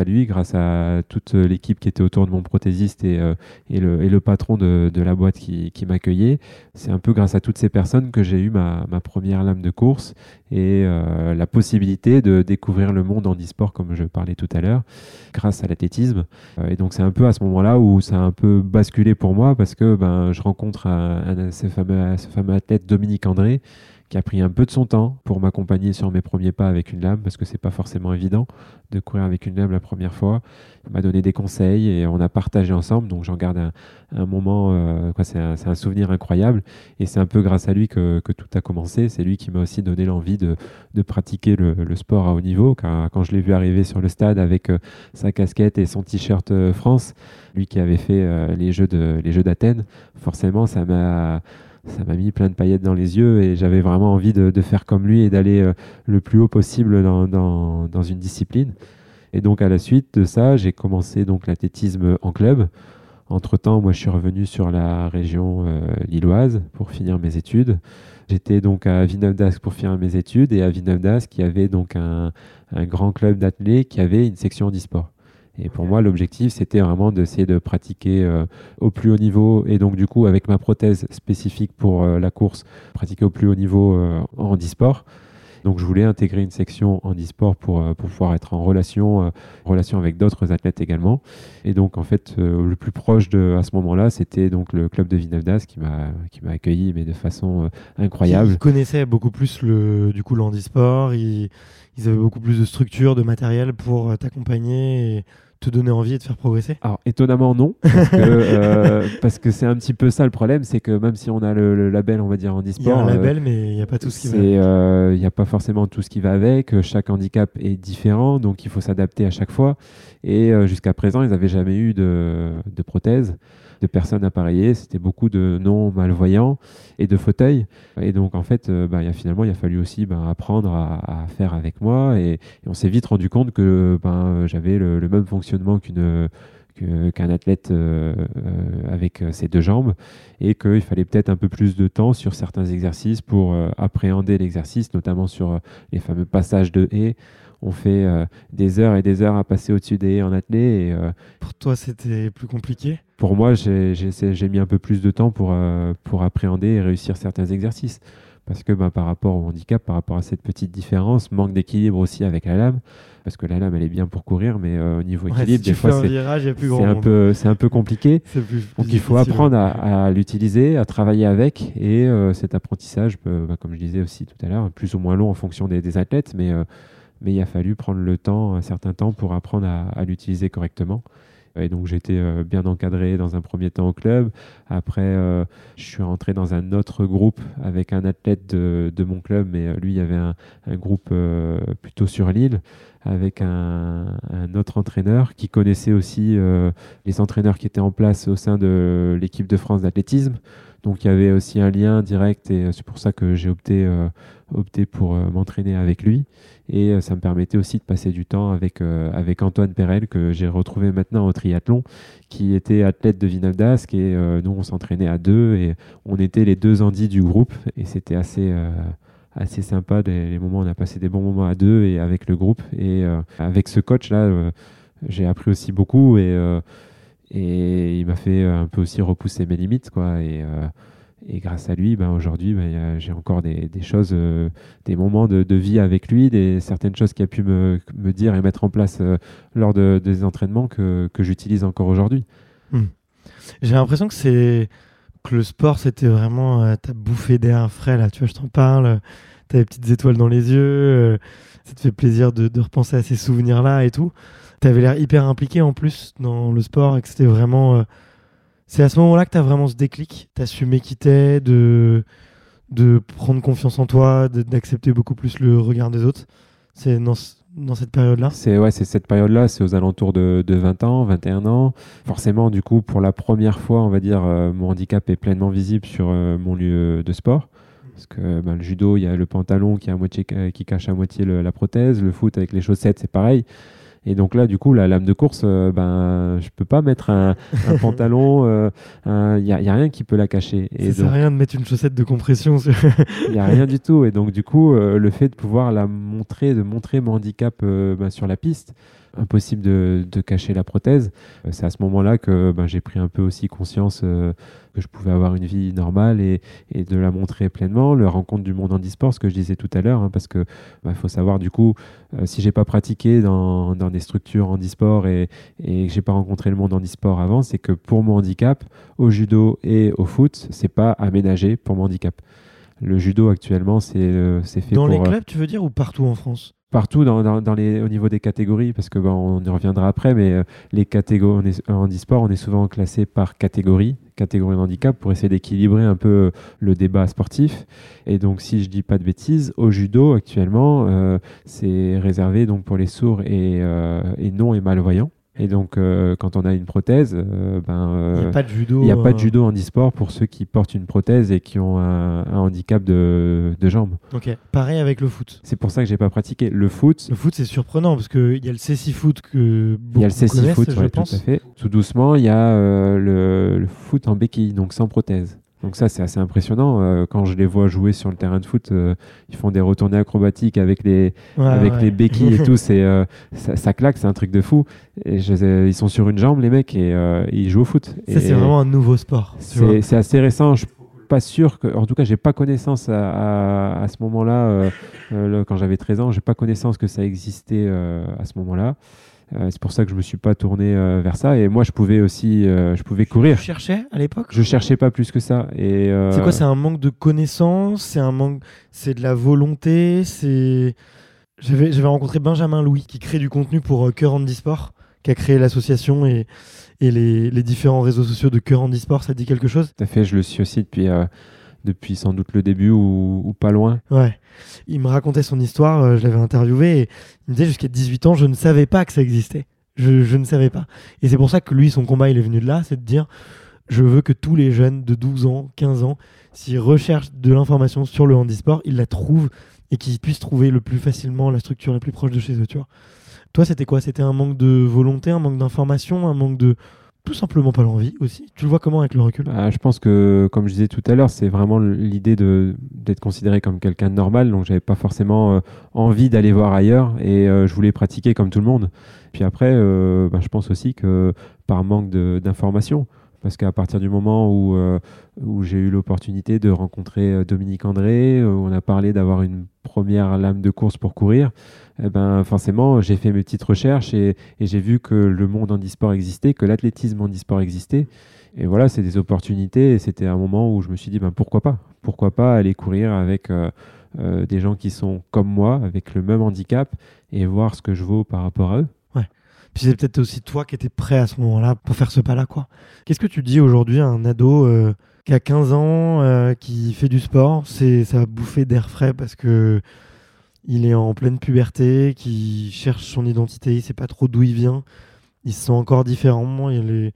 S2: à toute l'équipe qui était autour de mon prothésiste et le patron de la boîte qui m'accueillait, c'est un peu grâce à toutes ces personnes que j'ai eu ma première lame de course et la possibilité de découvrir le monde handisport comme je parlais tout à l'heure, grâce à l'athlétisme. Et donc c'est un peu à ce moment-là où ça a un peu basculé pour moi parce que je rencontre ce fameux athlète Dominique André, qui a pris un peu de son temps pour m'accompagner sur mes premiers pas avec une lame, parce que c'est pas forcément évident de courir avec une lame la première fois. Il m'a donné des conseils et on a partagé ensemble, donc j'en garde un moment, c'est un souvenir incroyable, et c'est un peu grâce à lui que tout a commencé. C'est lui qui m'a aussi donné l'envie de pratiquer le sport à haut niveau, car quand je l'ai vu arriver sur le stade avec sa casquette et son t-shirt France, lui qui avait fait les Jeux d'Athènes, forcément ça m'a mis plein de paillettes dans les yeux et j'avais vraiment envie de faire comme lui et d'aller le plus haut possible dans une discipline. Et donc à la suite de ça, j'ai commencé donc l'athlétisme en club. Entre-temps, moi je suis revenu sur la région lilloise pour finir mes études. J'étais donc à Villeneuve-d'Ascq pour finir mes études, et à Villeneuve-d'Ascq, il y avait donc un grand club d'athlètes qui avait une section handisport. Et pour moi, l'objectif, c'était vraiment d'essayer de pratiquer au plus haut niveau. Et donc, du coup, avec ma prothèse spécifique pour la course, pratiquer au plus haut niveau en handisport. Donc je voulais intégrer une section handisport pour pouvoir être en relation avec d'autres athlètes également. Et donc en fait, le plus proche à ce moment-là, c'était donc le club de Villeneuve d'Ascq qui m'a accueilli, mais de façon incroyable.
S1: Ils connaissaient beaucoup plus le handisport, ils avaient beaucoup plus de structure, de matériel pour t'accompagner et te donner envie et te faire progresser.
S2: Alors étonnamment non, parce que c'est un petit peu ça le problème, c'est que même si on a le label, on va dire handisport,
S1: il y a un label, mais il n'y a pas tout ce qui va avec.
S2: Il n'y a pas forcément tout ce qui va avec. Chaque handicap est différent, donc il faut s'adapter à chaque fois. Et jusqu'à présent, ils n'avaient jamais eu de prothèse, de personnes appareillées. C'était beaucoup de non-malvoyants et de fauteuils. Et donc, en fait, finalement, il a fallu aussi apprendre à faire avec moi. Et on s'est vite rendu compte que j'avais le même fonctionnement qu'un athlète avec ses deux jambes, et qu'il fallait peut-être un peu plus de temps sur certains exercices pour appréhender l'exercice, notamment sur les fameux passages de haies. On fait des heures et des heures à passer au-dessus des haies en athlée.
S1: Pour toi, c'était plus compliqué ?
S2: Pour moi, j'ai mis un peu plus de temps pour appréhender et réussir certains exercices. Parce que par rapport au handicap, par rapport à cette petite différence, manque d'équilibre aussi avec la lame, parce que la lame, elle est bien pour courir, mais au niveau équilibre,
S1: des fois,
S2: c'est un peu compliqué. Donc il faut apprendre à l'utiliser, à travailler avec, et cet apprentissage, comme je disais aussi tout à l'heure, plus ou moins long en fonction des athlètes, mais il a fallu prendre un certain temps pour apprendre à l'utiliser correctement. Et donc, j'ai été bien encadré dans un premier temps au club. Après, je suis rentré dans un autre groupe avec un athlète de mon club, mais lui, il y avait un groupe plutôt sur l'île avec un autre entraîneur qui connaissait aussi les entraîneurs qui étaient en place au sein de l'équipe de France d'athlétisme. Donc, il y avait aussi un lien direct, et c'est pour ça que j'ai opté pour m'entraîner avec lui. Et ça me permettait aussi de passer du temps avec Antoine Perel, que j'ai retrouvé maintenant au triathlon, qui était athlète de Villeneuve d'Ascq. Et nous, on s'entraînait à deux, et on était les deux handis du groupe. Et c'était assez sympa, les moments, on a passé des bons moments à deux et avec le groupe. Et avec ce coach-là, j'ai appris aussi beaucoup, et il m'a fait un peu aussi repousser mes limites, quoi. Et grâce à lui, aujourd'hui, j'ai encore des choses, des moments de vie avec lui, certaines choses qu'il a pu me dire et mettre en place lors des entraînements que j'utilise encore aujourd'hui.
S1: J'ai l'impression que le sport, c'était vraiment ta bouffée d'air frais, là. Tu vois, je t'en parle, t'as des petites étoiles dans les yeux, ça te fait plaisir de repenser à ces souvenirs-là et tout. T'avais l'air hyper impliqué en plus dans le sport, et que c'était vraiment... C'est à ce moment-là que tu as vraiment ce déclic, tu as su m'équiter, de prendre confiance en toi, d'accepter beaucoup plus le regard des autres. C'est dans cette période-là ?
S2: C'est cette période-là, c'est aux alentours de 20 ans, 21 ans. Forcément, du coup, pour la première fois, on va dire, mon handicap est pleinement visible sur mon lieu de sport. Parce que le judo, il y a le pantalon qui cache à moitié la prothèse. Le foot avec les chaussettes, c'est pareil. Et donc là, du coup, la lame de course, je peux pas mettre un pantalon, il y a rien qui peut la cacher.
S1: Ça sert à rien de mettre une chaussette de compression.
S2: Il y a rien du tout. Et donc du coup, le fait de pouvoir de montrer mon handicap sur la piste, impossible de cacher la prothèse. C'est à ce moment-là que j'ai pris un peu aussi conscience que je pouvais avoir une vie normale et de la montrer pleinement. La rencontre du monde handisport, ce que je disais tout à l'heure, parce que faut savoir du coup, si j'ai pas pratiqué dans des structures handisport et que j'ai pas rencontré le monde handisport avant, c'est que pour mon handicap, au judo et au foot, c'est pas aménagé pour mon handicap. Le judo actuellement, c'est fait
S1: dans
S2: pour...
S1: les clubs, tu veux dire, ou partout en France ?
S2: Partout au niveau des catégories, parce que on y reviendra après, mais les catégories en handisport, on est souvent classé par catégorie de handicap pour essayer d'équilibrer un peu le débat sportif. Et donc, si je dis pas de bêtises, au judo actuellement, c'est réservé donc pour les sourds et non et malvoyants. Et donc, quand on a une prothèse, il n'y
S1: a pas de judo.
S2: Il n'y a pas de judo handisport pour ceux qui portent une prothèse et qui ont un handicap de jambes.
S1: Ok. Pareil avec le foot.
S2: C'est pour ça que j'ai pas pratiqué le foot.
S1: Le foot, c'est surprenant parce qu'il y a le cécifoot que beaucoup connaissent, je pense.
S2: Tout à fait. Tout doucement, il y a le foot en béquille, donc sans prothèse. Donc ça, c'est assez impressionnant. Quand je les vois jouer sur le terrain de foot, ils font des retournées acrobatiques avec les béquilles et tout. Ça claque, c'est un truc de fou. Et ils sont sur une jambe, les mecs, et ils jouent au foot.
S1: Ça, c'est vraiment un nouveau sport.
S2: C'est assez récent. pas sûr en tout cas, j'ai pas connaissance à ce moment-là, quand j'avais 13 ans, j'ai pas connaissance que ça existait à ce moment-là. C'est pour ça que je me suis pas tourné vers ça. Et moi, je pouvais courir.
S1: Tu cherchais à l'époque?
S2: Je cherchais pas plus que ça. Et
S1: c'est quoi? C'est un manque de connaissances? C'est de la volonté? J'avais rencontré Benjamin Louis qui crée du contenu pour Cœur Handisport, qui a créé l'association et les différents réseaux sociaux de Cœur Handisport. Ça te dit quelque chose?
S2: Tout à fait. Je le suis aussi depuis sans doute le début ou pas loin.
S1: Ouais. Il me racontait son histoire, je l'avais interviewé et il me disait jusqu'à 18 ans, je ne savais pas que ça existait. Je ne savais pas. Et c'est pour ça que lui, son combat, il est venu de là, c'est de dire, je veux que tous les jeunes de 12 ans, 15 ans, s'ils recherchent de l'information sur le handisport, ils la trouvent et qu'ils puissent trouver le plus facilement la structure la plus proche de chez eux, tu vois. Toi, c'était quoi? C'était un manque de volonté, un manque d'information, un manque de... tout simplement pas l'envie aussi. Tu le vois comment avec le recul?
S2: Je pense que, comme je disais tout à l'heure, c'est vraiment l'idée d'être considéré comme quelqu'un de normal. Donc, j'avais pas forcément envie d'aller voir ailleurs et je voulais pratiquer comme tout le monde. Puis après, je pense aussi que par manque d'information, parce qu'à partir du moment où j'ai eu l'opportunité de rencontrer Dominique André, où on a parlé d'avoir une première lame de course pour courir, forcément, j'ai fait mes petites recherches et j'ai vu que le monde handisport existait, que l'athlétisme handisport existait. Et voilà, c'est des opportunités. Et c'était un moment où je me suis dit, pourquoi pas? Pourquoi pas aller courir avec des gens qui sont comme moi, avec le même handicap, et voir ce que je vaux par rapport à eux.
S1: Ouais. Puis c'est peut-être aussi toi qui étais prêt à ce moment-là pour faire ce pas-là, quoi. Qu'est-ce que tu dis aujourd'hui à un ado qui a 15 ans, qui fait du sport? Ça va bouffer d'air frais parce que il est en pleine puberté, qui cherche son identité, il ne sait pas trop d'où il vient, il se sent encore différent.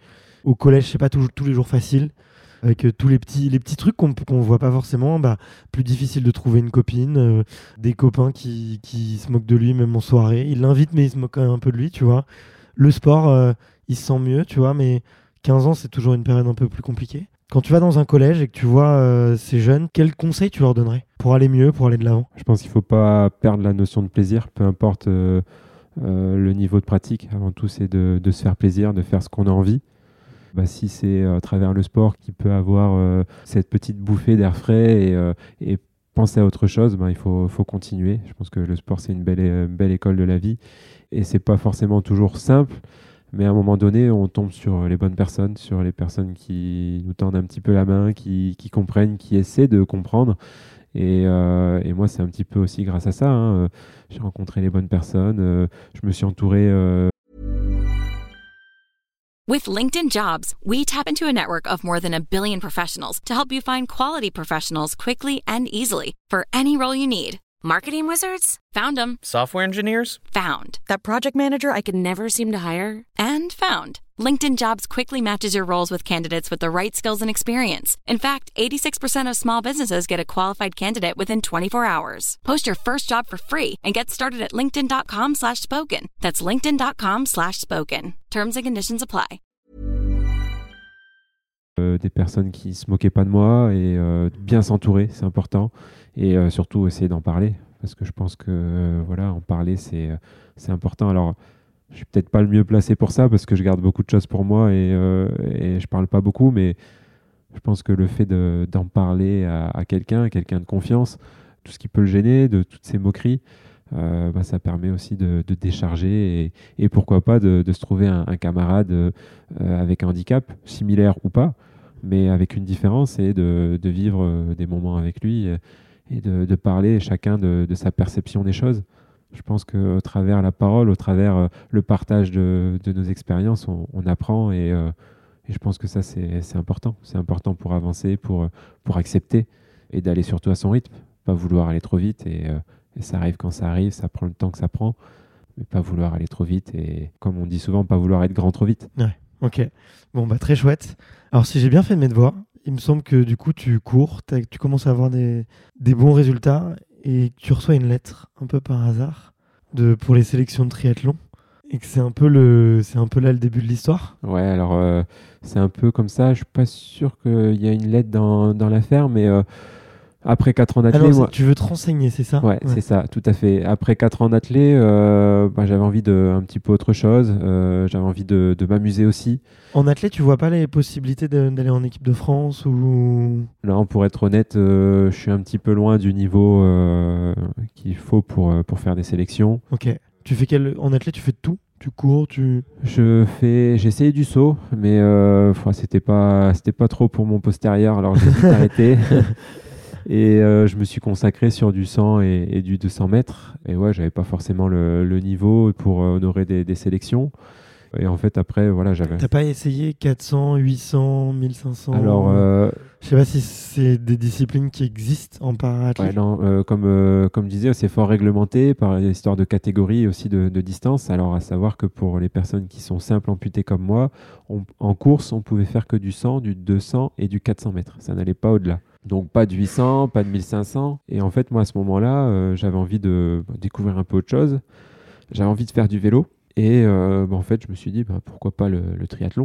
S1: Au collège, c'est pas tous les jours facile, avec tous les petits trucs qu'on voit pas forcément. Plus difficile de trouver une copine, des copains qui se moquent de lui même en soirée. Il l'invite mais il se moque quand même un peu de lui, tu vois. Le sport, il se sent mieux, tu vois, mais 15 ans, c'est toujours une période un peu plus compliquée. Quand tu vas dans un collège et que tu vois ces jeunes, quels conseils tu leur donnerais pour aller mieux, pour aller de l'avant?
S2: Je pense qu'il ne faut pas perdre la notion de plaisir, peu importe le niveau de pratique. Avant tout, c'est de se faire plaisir, de faire ce qu'on a envie. Si c'est à travers le sport qu'il peut avoir cette petite bouffée d'air frais et penser à autre chose, il faut continuer. Je pense que le sport, c'est une belle école de la vie et c'est pas forcément toujours simple. Mais à un moment donné, on tombe sur les bonnes personnes, sur les personnes qui nous tendent un petit peu la main, qui comprennent, qui essaient de comprendre. Et moi, c'est un petit peu aussi grâce à ça. J'ai rencontré les bonnes personnes. Je me suis entouré.
S3: With LinkedIn Jobs, we tap into a network of more than 1 billion professionals to help you find quality professionals quickly and easily for any role you need. Marketing wizards? Found them.
S4: Software engineers?
S3: Found. That project manager I could never seem to hire? And found. LinkedIn Jobs quickly matches your roles with candidates with the right skills and experience. In fact, 86% of small businesses get a qualified candidate within 24 hours. Post your first job for free and get started at linkedin.com/spoken. That's linkedin.com/spoken. Terms and conditions apply.
S2: Des personnes qui se moquaient pas de moi et bien s'entourer, c'est important. Et surtout essayer d'en parler parce que je pense que en parler c'est important. Alors je suis peut-être pas le mieux placé pour ça parce que je garde beaucoup de choses pour moi et je parle pas beaucoup, mais je pense que le fait d'en parler à quelqu'un de confiance, tout ce qui peut le gêner, de toutes ces moqueries, ça permet aussi de décharger et pourquoi pas de se trouver un camarade avec un handicap similaire ou pas, mais avec une différence et de vivre des moments avec lui et de parler chacun de sa perception des choses. Je pense qu'au travers la parole, au travers le partage de nos expériences, on apprend et je pense que ça c'est important. C'est important pour avancer, pour accepter et d'aller surtout à son rythme, pas vouloir aller trop vite et ça arrive quand ça arrive, ça prend le temps que ça prend, mais pas vouloir aller trop vite et comme on dit souvent, pas vouloir être grand trop vite.
S1: Ouais, ok. Bon, très chouette. Alors si j'ai bien fait mes devoirs, il me semble que du coup tu cours, tu commences à avoir des bons résultats et tu reçois une lettre un peu par hasard pour les sélections de triathlon et que c'est un peu là le début de l'histoire.
S2: Ouais, alors c'est un peu comme ça. Je suis pas sûr qu'il y a une lettre dans l'affaire, mais Après 4 ans d'athlé,
S1: Alors,
S2: moi...
S1: tu veux te renseigner, c'est ça?
S2: Ouais, c'est ça, tout à fait. Après 4 ans d'athlé, j'avais envie de un petit peu autre chose. J'avais envie de m'amuser aussi.
S1: En athlète, tu vois pas les possibilités d'aller en équipe de France ou...
S2: Non, pour être honnête, je suis un petit peu loin du niveau qu'il faut pour faire des sélections.
S1: Ok. En athlète, tu fais de tout? Tu cours,
S2: J'ai essayé du saut, mais c'était pas trop pour mon postérieur, alors j'ai vite arrêté. Et je me suis consacré sur du 100 et du 200 mètres. Et ouais, j'avais pas forcément le niveau pour honorer des sélections. Et en fait, après, voilà, j'avais...
S1: T'as pas essayé 400, 800, 1500?
S2: Alors...
S1: Je sais pas si c'est des disciplines qui existent en para-athlète.
S2: Ouais, non, comme je disais, c'est fort réglementé par l'histoire de catégorie et aussi de distance. Alors, à savoir que pour les personnes qui sont simples amputées comme moi, en course, on pouvait faire que du 100, du 200 et du 400 mètres. Ça n'allait pas au-delà. Donc, pas de 800, pas de 1500. Et en fait, moi, à ce moment-là, j'avais envie de découvrir un peu autre chose. J'avais envie de faire du vélo. Et en fait, je me suis dit, pourquoi pas le triathlon?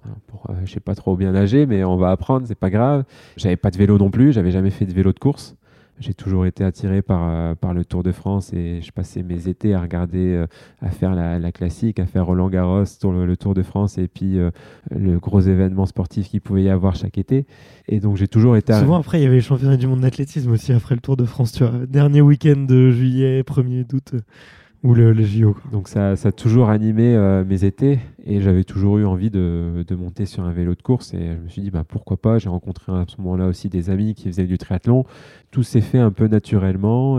S2: Je sais pas trop bien nager, mais on va apprendre, c'est pas grave. J'avais pas de vélo non plus, j'avais jamais fait de vélo de course. J'ai toujours été attiré par le Tour de France et je passais mes étés à regarder, à faire la classique, à faire Roland-Garros, le Tour de France et puis le gros événement sportif qu'il pouvait y avoir chaque été. Et donc j'ai toujours été...
S1: Souvent après, il y avait les championnats du monde d'athlétisme aussi après le Tour de France, tu vois. Dernier week-end de juillet, 1er d'août... Ou le JO. Quoi.
S2: Donc ça a toujours animé mes étés et j'avais toujours eu envie de monter sur un vélo de course et je me suis dit pourquoi pas. J'ai rencontré à ce moment-là aussi des amis qui faisaient du triathlon. Tout s'est fait un peu naturellement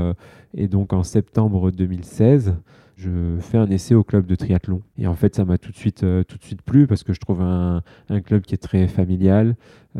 S2: et donc en septembre 2016, je fais un essai au club de triathlon. Et en fait, ça m'a tout de suite plu parce que je trouve un club qui est très familial, où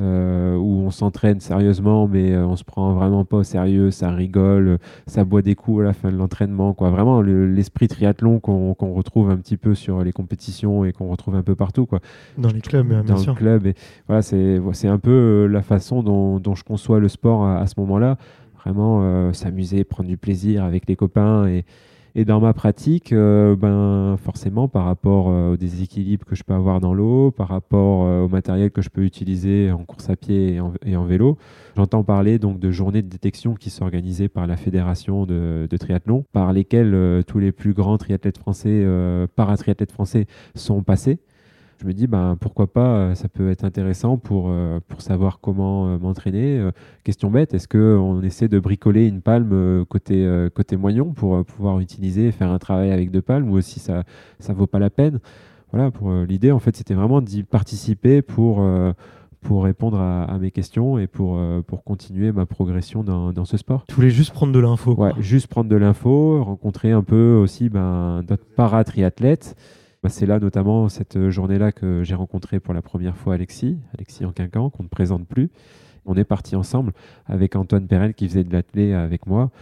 S2: on s'entraîne sérieusement, mais on se prend vraiment pas au sérieux, ça rigole, ça boit des coups à la fin de l'entraînement, quoi. Vraiment, l'esprit triathlon qu'on retrouve un petit peu sur les compétitions et qu'on retrouve un peu partout, quoi.
S1: Dans les clubs, bien
S2: dans
S1: sûr.
S2: Le club. Et voilà, c'est un peu la façon dont je conçois le sport à ce moment-là. Vraiment s'amuser, prendre du plaisir avec les copains et dans ma pratique, forcément, par rapport au déséquilibre que je peux avoir dans l'eau, par rapport au matériel que je peux utiliser en course à pied et en vélo, j'entends parler donc de journées de détection qui sont organisées par la fédération de triathlon, par lesquelles tous les plus grands triathlètes français, paratriathlètes français sont passés. Je me dis, pourquoi pas, ça peut être intéressant pour savoir comment m'entraîner. Question bête, est-ce qu'on essaie de bricoler une palme côté moignon pour pouvoir utiliser et faire un travail avec 2 palmes ou aussi ça vaut pas la peine? Voilà, l'idée, en fait, c'était vraiment d'y participer pour répondre à mes questions et pour continuer ma progression dans ce sport.
S1: Tu voulais juste prendre de l'info.
S2: Ouais, juste prendre de l'info, rencontrer un peu aussi d'autres paratriathlètes. C'est là notamment cette journée-là que j'ai rencontré pour la première fois Alexis Anquincan, qu'on ne présente plus. On est partis ensemble avec Antoine Perel qui faisait de l'athlé avec moi.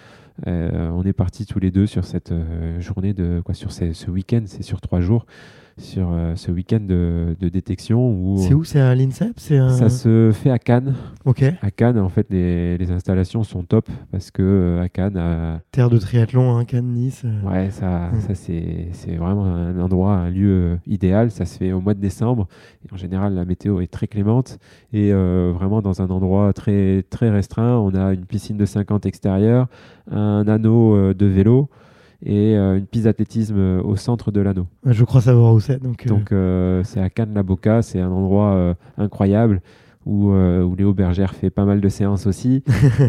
S2: On est partis tous les deux sur cette journée sur ce week-end, c'est sur 3 jours, sur ce week-end de détection.
S1: C'est où? C'est à l'INSEP?
S2: Ça se fait à Cannes.
S1: Ok.
S2: À Cannes, en fait, les installations sont top parce que à Cannes...
S1: Terre de triathlon, hein, Cannes, Nice.
S2: Ouais, ça c'est vraiment un endroit, un lieu idéal. Ça se fait au mois de décembre. Et en général, la météo est très clémente et vraiment dans un endroit très, très restreint. On a une piscine de 50 extérieure, un anneau de vélo et une piste d'athlétisme au centre de l'anneau.
S1: Je crois savoir où c'est. Donc
S2: c'est à Cannes-la-Boca, c'est un endroit incroyable où Léo Bergère fait pas mal de séances aussi.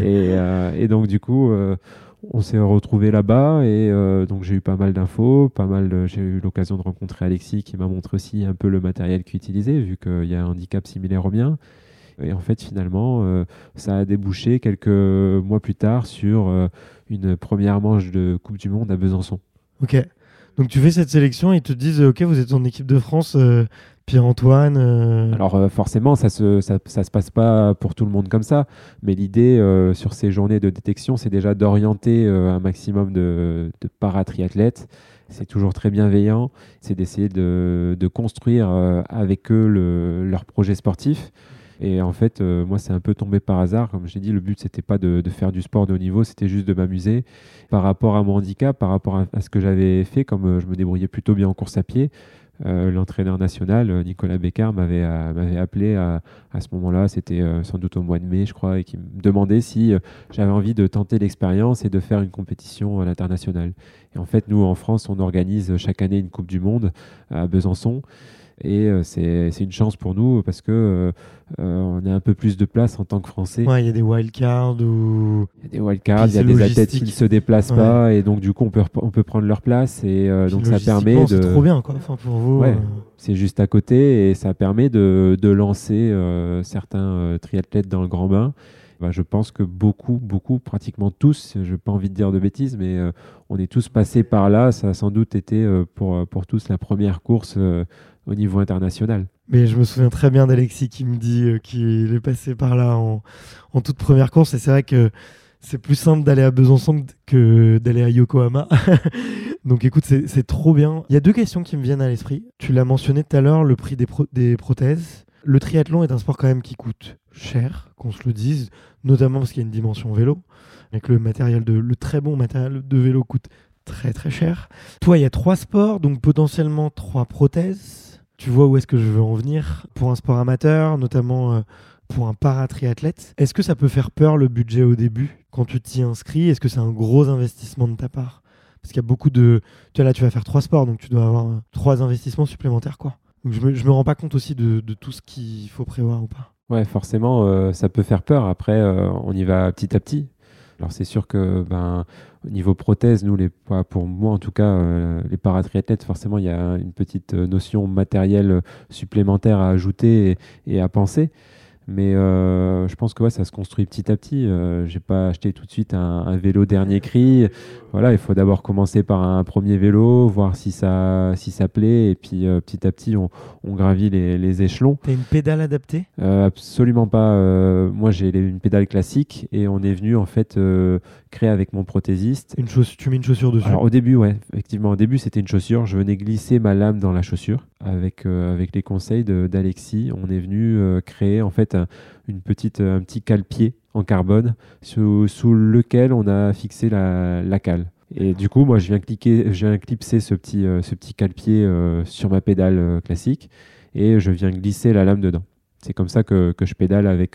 S2: et donc du coup, on s'est retrouvés là-bas et donc j'ai eu pas mal d'infos, j'ai eu l'occasion de rencontrer Alexis qui m'a montré aussi un peu le matériel qu'il utilisait vu qu'il y a un handicap similaire au mien. Et en fait, finalement, ça a débouché quelques mois plus tard sur une première manche de Coupe du Monde à Besançon.
S1: Ok. Donc tu fais cette sélection et ils te disent ok, vous êtes en équipe de France, Pierre-Antoine.
S2: Alors forcément, ça se passe pas pour tout le monde comme ça, mais l'idée sur ces journées de détection, c'est déjà d'orienter un maximum de paratriathlètes. C'est toujours très bienveillant, c'est d'essayer de construire avec eux leur projet sportif. Et en fait, moi, c'est un peu tombé par hasard. Comme j'ai dit, le but, c'était pas de faire du sport de haut niveau, c'était juste de m'amuser. Par rapport à mon handicap, par rapport à ce que j'avais fait, comme je me débrouillais plutôt bien en course à pied, l'entraîneur national, Nicolas Bécard, m'avait appelé à ce moment-là, c'était sans doute au mois de mai, je crois, et qui me demandait si j'avais envie de tenter l'expérience et de faire une compétition à l'international. Et en fait, nous, en France, on organise chaque année une Coupe du Monde à Besançon. Et c'est une chance pour nous parce que on a un peu plus de place en tant que Français.
S1: Ouais, il y a des wildcards ou...
S2: Il y a des wildcards, il y a des athlètes qui ne se déplacent pas et donc du coup on peut prendre leur place et donc ça permet de...
S1: C'est trop bien quoi, enfin, pour vous.
S2: Ouais, c'est juste à côté et ça permet de lancer certains triathlètes dans le grand bain. Je pense que beaucoup, pratiquement tous, je n'ai pas envie de dire de bêtises, mais on est tous passés par là. Ça a sans doute été pour tous la première course au niveau international.
S1: Mais je me souviens très bien d'Alexis qui me dit qu'il est passé par là en toute première course. Et c'est vrai que c'est plus simple d'aller à Besançon que d'aller à Yokohama. Donc écoute, c'est trop bien. Il y a 2 questions qui me viennent à l'esprit. Tu l'as mentionné tout à l'heure, le prix des prothèses. Le triathlon est un sport quand même qui coûte cher, qu'on se le dise, notamment parce qu'il y a une dimension vélo. Avec le très bon matériel de vélo coûte très très cher. Toi, il y a 3 sports, donc potentiellement 3 prothèses. Tu vois où est-ce que je veux en venir. Pour un sport amateur, notamment pour un paratriathlète, est-ce que ça peut faire peur le budget au début quand tu t'y inscris? Est-ce que c'est un gros investissement de ta part? Parce qu'il y a beaucoup de... Tu vas faire 3 sports, donc tu dois avoir 3 investissements supplémentaires, quoi. Donc je me rends pas compte aussi de tout ce qu'il faut prévoir ou pas.
S2: Ouais, forcément, ça peut faire peur. Après, on y va petit à petit. Alors c'est sûr que au niveau prothèse, nous, pour moi en tout cas, les paratriathlètes, forcément, il y a une petite notion matérielle supplémentaire à ajouter et à penser. Mais je pense que ça se construit petit à petit. J'ai pas acheté tout de suite un vélo dernier cri. Voilà, il faut d'abord commencer par un premier vélo, voir si ça plaît, et puis petit à petit, on gravit les échelons.
S1: T'as une pédale adaptée ?
S2: Absolument pas. Moi, j'ai une pédale classique et on est venu en fait créer avec mon prothésiste.
S1: Tu mets une chaussure dessus ?
S2: Alors au début, ouais, effectivement, au début c'était une chaussure. Je venais glisser ma lame dans la chaussure avec les conseils d'Alexis. On est venu créer en fait un petit cale-pied en carbone sous lequel on a fixé la cale. Et du coup, moi, je viens clipser ce petit cale-pied sur ma pédale classique et je viens glisser la lame dedans. C'est comme ça que je pédale avec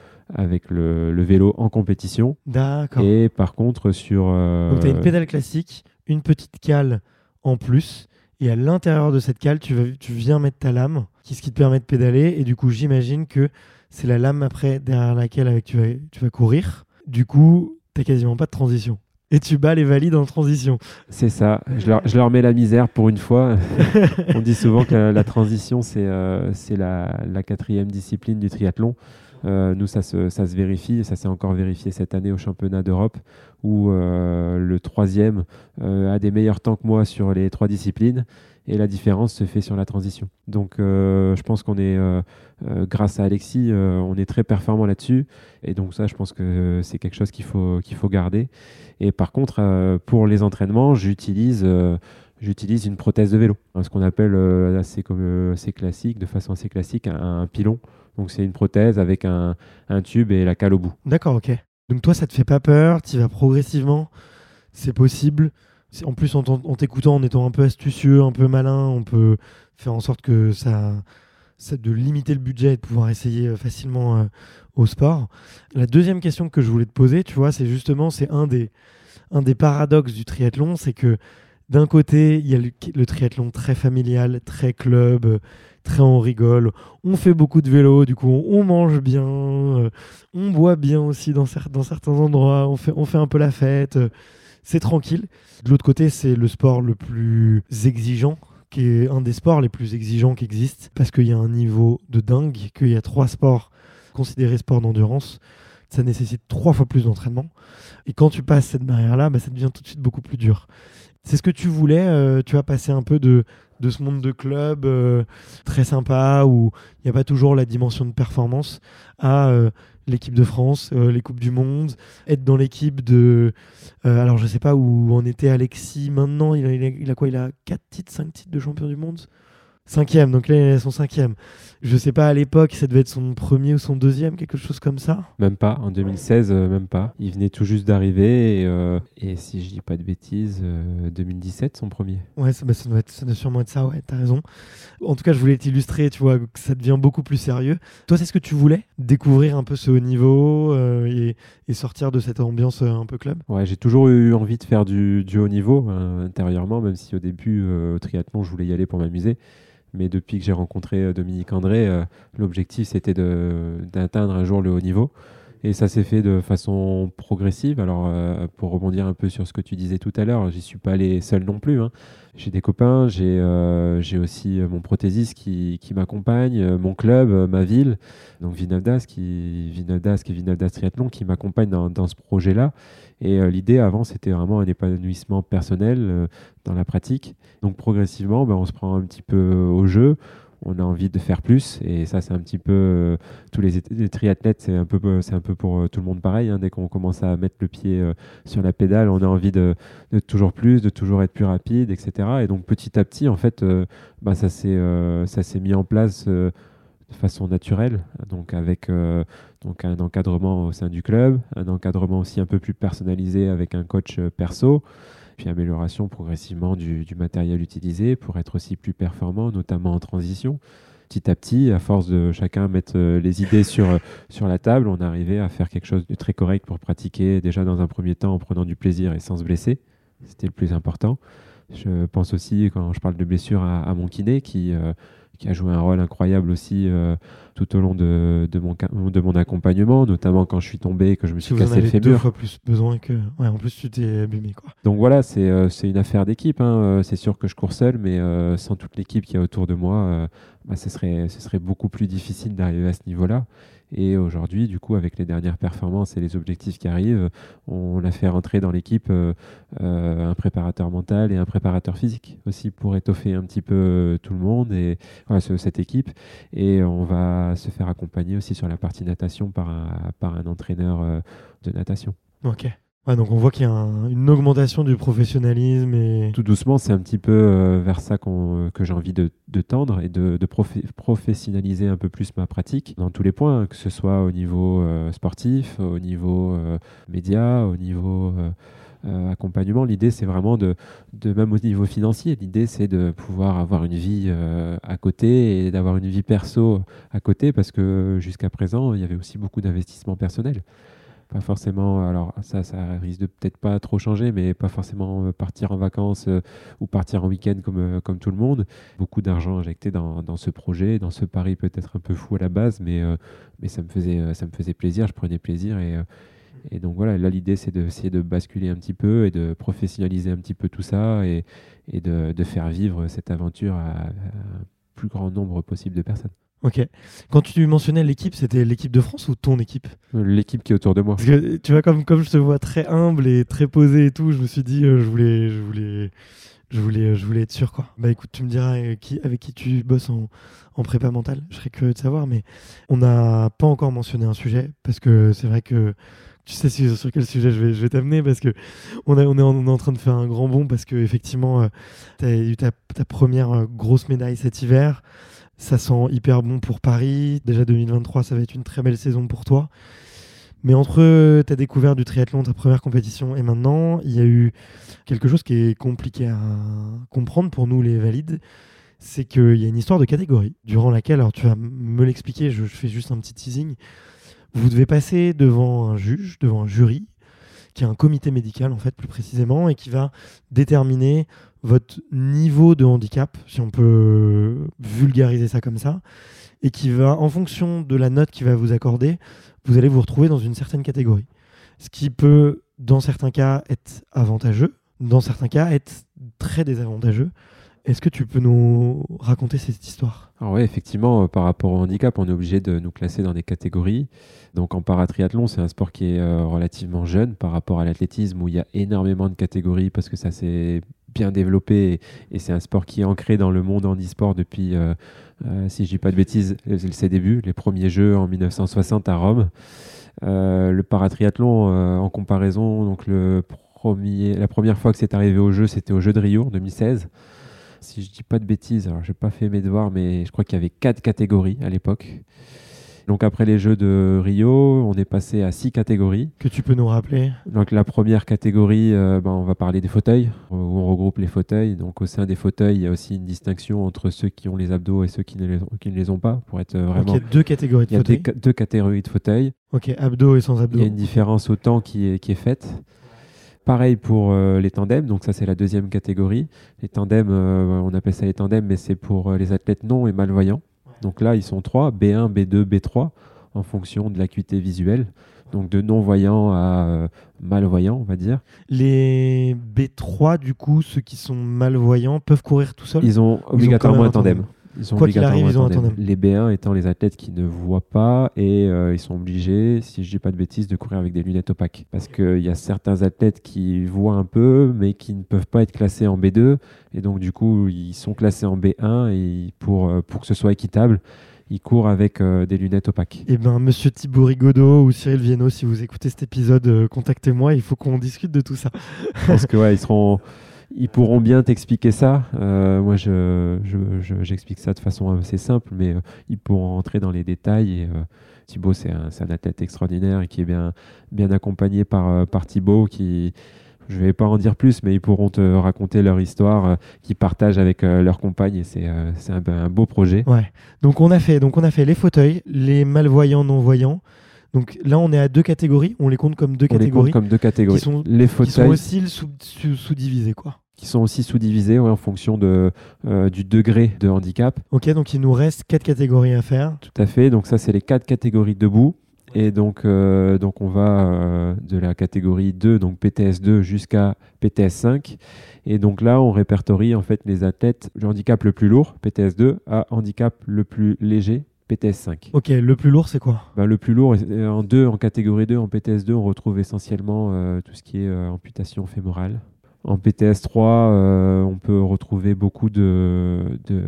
S2: le vélo en compétition.
S1: D'accord.
S2: Et par contre, donc,
S1: tu as une pédale classique, une petite cale en plus, et à l'intérieur de cette cale, tu viens mettre ta lame, ce qui te permet de pédaler. Et du coup, j'imagine que c'est la lame après derrière laquelle tu vas courir. Du coup, tu n'as quasiment pas de transition. Et tu bats les valides en transition.
S2: C'est ça. Je leur mets la misère pour une fois. On dit souvent que la transition, c'est la 4e discipline du triathlon. Nous, ça se vérifie, et ça s'est encore vérifié cette année au championnat d'Europe, où le 3e a des meilleurs temps que moi sur les 3 disciplines, et la différence se fait sur la transition. Donc, je pense qu'on est, grâce à Alexis, on est très performant là-dessus, et donc ça, je pense que c'est quelque chose qu'il faut garder. Et par contre, pour les entraînements, j'utilise une prothèse de vélo, ce qu'on appelle assez classique, de façon assez classique, un pilon. Donc c'est une prothèse avec un tube et la cale au bout.
S1: D'accord, ok. Donc toi, ça te fait pas peur, tu y vas progressivement, c'est possible. En plus, en t'écoutant, en étant un peu astucieux, un peu malin, on peut faire en sorte que ça de limiter le budget et de pouvoir essayer facilement au sport. La deuxième question que je voulais te poser, tu vois, c'est un des paradoxes du triathlon, c'est que d'un côté, il y a le triathlon très familial, très club, très on rigole, on fait beaucoup de vélo, du coup on mange bien, on boit bien aussi dans certains endroits, on fait un peu la fête, c'est tranquille. De l'autre côté, c'est le sport le plus exigeant, qui est un des sports les plus exigeants qui existent, parce qu'il y a un niveau de dingue, qu'il y a 3 sports considérés sports d'endurance, ça nécessite 3 fois plus d'entraînement. Et quand tu passes cette barrière-là, ça devient tout de suite beaucoup plus dur. C'est ce que tu voulais, tu as passé un peu de ce monde de club très sympa, où il n'y a pas toujours la dimension de performance, à l'équipe de France, les Coupes du Monde, être dans l'équipe de... alors je ne sais pas où en était Alexis maintenant, il a quoi? Il a 4 titres, 5 titres de champion du monde? 5e, donc là il est son 5e. Je sais pas, à l'époque, ça devait être son premier ou son deuxième, quelque chose comme ça.
S2: Même pas, en 2016, même pas. Il venait tout juste d'arriver et si je dis pas de bêtises, 2017, son premier.
S1: Ouais, ça doit sûrement être ça, ouais, t'as raison. En tout cas, je voulais t'illustrer, tu vois, que ça devient beaucoup plus sérieux. Toi, c'est ce que tu voulais? Découvrir un peu ce haut niveau et sortir de cette ambiance un peu club?
S2: Ouais, j'ai toujours eu envie de faire du haut niveau intérieurement, même si au début, au triathlon, je voulais y aller pour m'amuser. Mais depuis que j'ai rencontré Dominique André, l'objectif c'était d'atteindre un jour le haut niveau. Et ça s'est fait de façon progressive. Alors, pour rebondir un peu sur ce que tu disais tout à l'heure, j'y suis pas allé seul non plus, hein. J'ai des copains, j'ai aussi mon prothésiste qui m'accompagne, mon club, ma ville, donc Vinavdas et Vinavdas Triathlon qui m'accompagnent dans ce projet-là. Et l'idée avant, c'était vraiment un épanouissement personnel dans la pratique. Donc progressivement, on se prend un petit peu au jeu. On a envie de faire plus et ça c'est un petit peu tous les triathlètes, c'est un peu pour tout le monde pareil, hein. Dès qu'on commence à mettre le pied sur la pédale, on a envie de toujours plus, de toujours être plus rapide, etc. Et donc petit à petit en fait ça s'est mis en place de façon naturelle, donc avec donc un encadrement au sein du club, un encadrement aussi un peu plus personnalisé avec un coach perso, puis amélioration progressivement du matériel utilisé pour être aussi plus performant, notamment en transition. Petit à petit, à force de chacun mettre les idées sur la table, on arrivait à faire quelque chose de très correct pour pratiquer déjà dans un premier temps en prenant du plaisir et sans se blesser. C'était le plus important. Je pense aussi, quand je parle de blessure, à mon kiné qui a joué un rôle incroyable aussi tout au long de mon accompagnement, notamment quand je suis tombé et que je me suis cassé le fémur.
S1: 2 fois plus besoin que... Ouais, en plus, tu t'es abîmé, quoi.
S2: Donc voilà, c'est une affaire d'équipe, hein. C'est sûr que je cours seul, mais sans toute l'équipe qui est autour de moi, ce serait beaucoup plus difficile d'arriver à ce niveau-là. Et aujourd'hui, du coup, avec les dernières performances et les objectifs qui arrivent, on a fait rentrer dans l'équipe un préparateur mental et un préparateur physique aussi pour étoffer un petit peu tout le monde et voilà, cette équipe. Et on va se faire accompagner aussi sur la partie natation par un entraîneur de natation.
S1: Ok. Ouais, donc on voit qu'il y a une augmentation du professionnalisme et...
S2: Tout doucement, c'est un petit peu vers ça que j'ai envie de tendre et de professionnaliser un peu plus ma pratique dans tous les points, que ce soit au niveau sportif, au niveau média, au niveau accompagnement. L'idée, c'est vraiment de même au niveau financier, l'idée, c'est de pouvoir avoir une vie à côté et d'avoir une vie perso à côté parce que jusqu'à présent, il y avait aussi beaucoup d'investissements personnels. Pas forcément, alors ça risque de peut-être pas trop changer, mais pas forcément partir en vacances ou partir en week-end comme tout le monde. Beaucoup d'argent injecté dans ce projet, dans ce pari peut-être un peu fou à la base, mais ça me faisait plaisir, je prenais plaisir et donc voilà, là l'idée c'est d'essayer de basculer un petit peu et de professionnaliser un petit peu tout ça et de faire vivre cette aventure à un plus grand nombre possible de personnes.
S1: Ok. Quand tu mentionnais l'équipe, c'était l'équipe de France ou ton équipe?
S2: L'équipe qui est autour de moi.
S1: Parce que tu vois, comme je te vois très humble et très posé et tout, je me suis dit, je voulais être sûr, quoi. Bah écoute, tu me diras avec qui tu bosses en prépa mentale. Je serais curieux de savoir, mais on n'a pas encore mentionné un sujet parce que c'est vrai que tu sais sur quel sujet je vais t'amener parce que on est en train de faire un grand bond parce que effectivement, tu as eu ta première grosse médaille cet hiver. Ça sent hyper bon pour Paris. Déjà 2023, ça va être une très belle saison pour toi. Mais entre ta découverte du triathlon, ta première compétition et maintenant, il y a eu quelque chose qui est compliqué à comprendre pour nous les valides. C'est qu'il y a une histoire de catégorie durant laquelle, alors tu vas me l'expliquer, je fais juste un petit teasing. Vous devez passer devant un juge, devant un jury, qui est un comité médical en fait plus précisément, et qui va déterminer votre niveau de handicap, si on peut vulgariser ça comme ça, et qui va, en fonction de la note qu'il va vous accorder, vous allez vous retrouver dans une certaine catégorie. Ce qui peut, dans certains cas, être avantageux, dans certains cas, être très désavantageux. Est-ce que tu peux nous raconter cette histoire ?
S2: Alors oui, effectivement, par rapport au handicap, on est obligé de nous classer dans des catégories. Donc en paratriathlon, c'est un sport qui est relativement jeune par rapport à l'athlétisme où il y a énormément de catégories parce que ça s'est bien développé et c'est un sport qui est ancré dans le monde handisport depuis, si je dis pas de bêtises, ses débuts, les premiers Jeux en 1960 à Rome. Le paratriathlon, en comparaison, donc la première fois que c'est arrivé aux Jeux, c'était aux Jeux de Rio en 2016. si je dis pas de bêtises, alors j'ai pas fait mes devoirs, mais je crois qu'il y avait 4 catégories à l'époque. Donc après les Jeux de Rio, on est passé à 6 catégories.
S1: Que tu peux nous rappeler?
S2: Donc la première catégorie, on va parler des fauteuils, où on regroupe les fauteuils. Donc au sein des fauteuils, il y a aussi une distinction entre ceux qui ont les abdos et ceux qui ne les ont pas, pour être vraiment...
S1: Ok, 2 catégories de fauteuils.
S2: Il y a 2 catégories de fauteuils.
S1: Ok, abdos et sans abdos.
S2: Il y a une différence au temps qui est faite. Pareil pour les tandems, donc ça c'est la deuxième catégorie. Les tandems, on appelle ça les tandems, mais c'est pour les athlètes non et malvoyants. Donc là, ils sont 3, B1, B2, B3, en fonction de l'acuité visuelle. Donc de non-voyants à malvoyants, on va dire.
S1: Les B3, du coup, ceux qui sont malvoyants, peuvent courir tout seuls?
S2: Ils ont obligatoirement un tandem.
S1: Quoi qu'il arrive, ils ont un tandem.
S2: Les B1 étant les athlètes qui ne voient pas et ils sont obligés, si je dis pas de bêtises, de courir avec des lunettes opaques. Parce qu'il y a certains athlètes qui voient un peu, mais qui ne peuvent pas être classés en B2. Et donc, du coup, ils sont classés en B1 et pour que ce soit équitable, ils courent avec des lunettes opaques.
S1: Eh bien, monsieur Thibaut Rigaudot ou Cyril Viennot, si vous écoutez cet épisode, contactez-moi, il faut qu'on discute de tout ça.
S2: Parce que, ouais, ils pourront bien t'expliquer ça. Moi, j'explique ça de façon assez simple, mais ils pourront rentrer dans les détails. Et Thibaut, c'est un athlète extraordinaire et qui est bien accompagné par Thibaut, qui, je ne vais pas en dire plus, mais ils pourront te raconter leur histoire qu'ils partagent avec leur compagne. Et c'est un beau projet.
S1: Ouais. Donc, on a fait les fauteuils, les malvoyants, non-voyants. Donc là, on est à 2 catégories. On les compte comme 2 catégories.
S2: On les compte comme 2 catégories. Les fauteuils,
S1: qui sont aussi sous-divisés, quoi.
S2: Qui sont aussi sous-divisés en fonction du degré de handicap.
S1: Ok, donc il nous reste 4 catégories à faire.
S2: Tout à fait. Donc ça, c'est les 4 catégories debout. Et donc on va de la catégorie 2, donc PTS2, jusqu'à PTS5. Et donc là, on répertorie en fait les athlètes du handicap le plus lourd, PTS2, à handicap le plus léger, PTS5.
S1: Ok, le plus lourd, c'est quoi?
S2: Le plus lourd, en catégorie 2, en PTS2, on retrouve essentiellement tout ce qui est amputation fémorale. En PTS3, on peut retrouver beaucoup de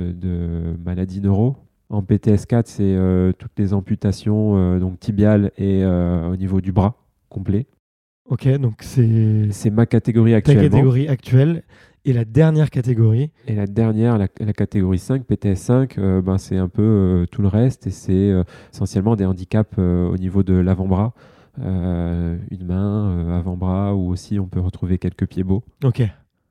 S2: maladies neuro. En PTS4, c'est toutes les amputations donc tibiales et au niveau du bras complet.
S1: Ok, donc c'est
S2: ma catégorie actuellement.
S1: Ta catégorie actuelle. Et la dernière catégorie?
S2: Et la dernière, la catégorie 5, PTS5, c'est un peu tout le reste. Et c'est essentiellement des handicaps au niveau de l'avant-bras. Une main, avant-bras, ou aussi on peut retrouver quelques pieds beaux.
S1: Ok.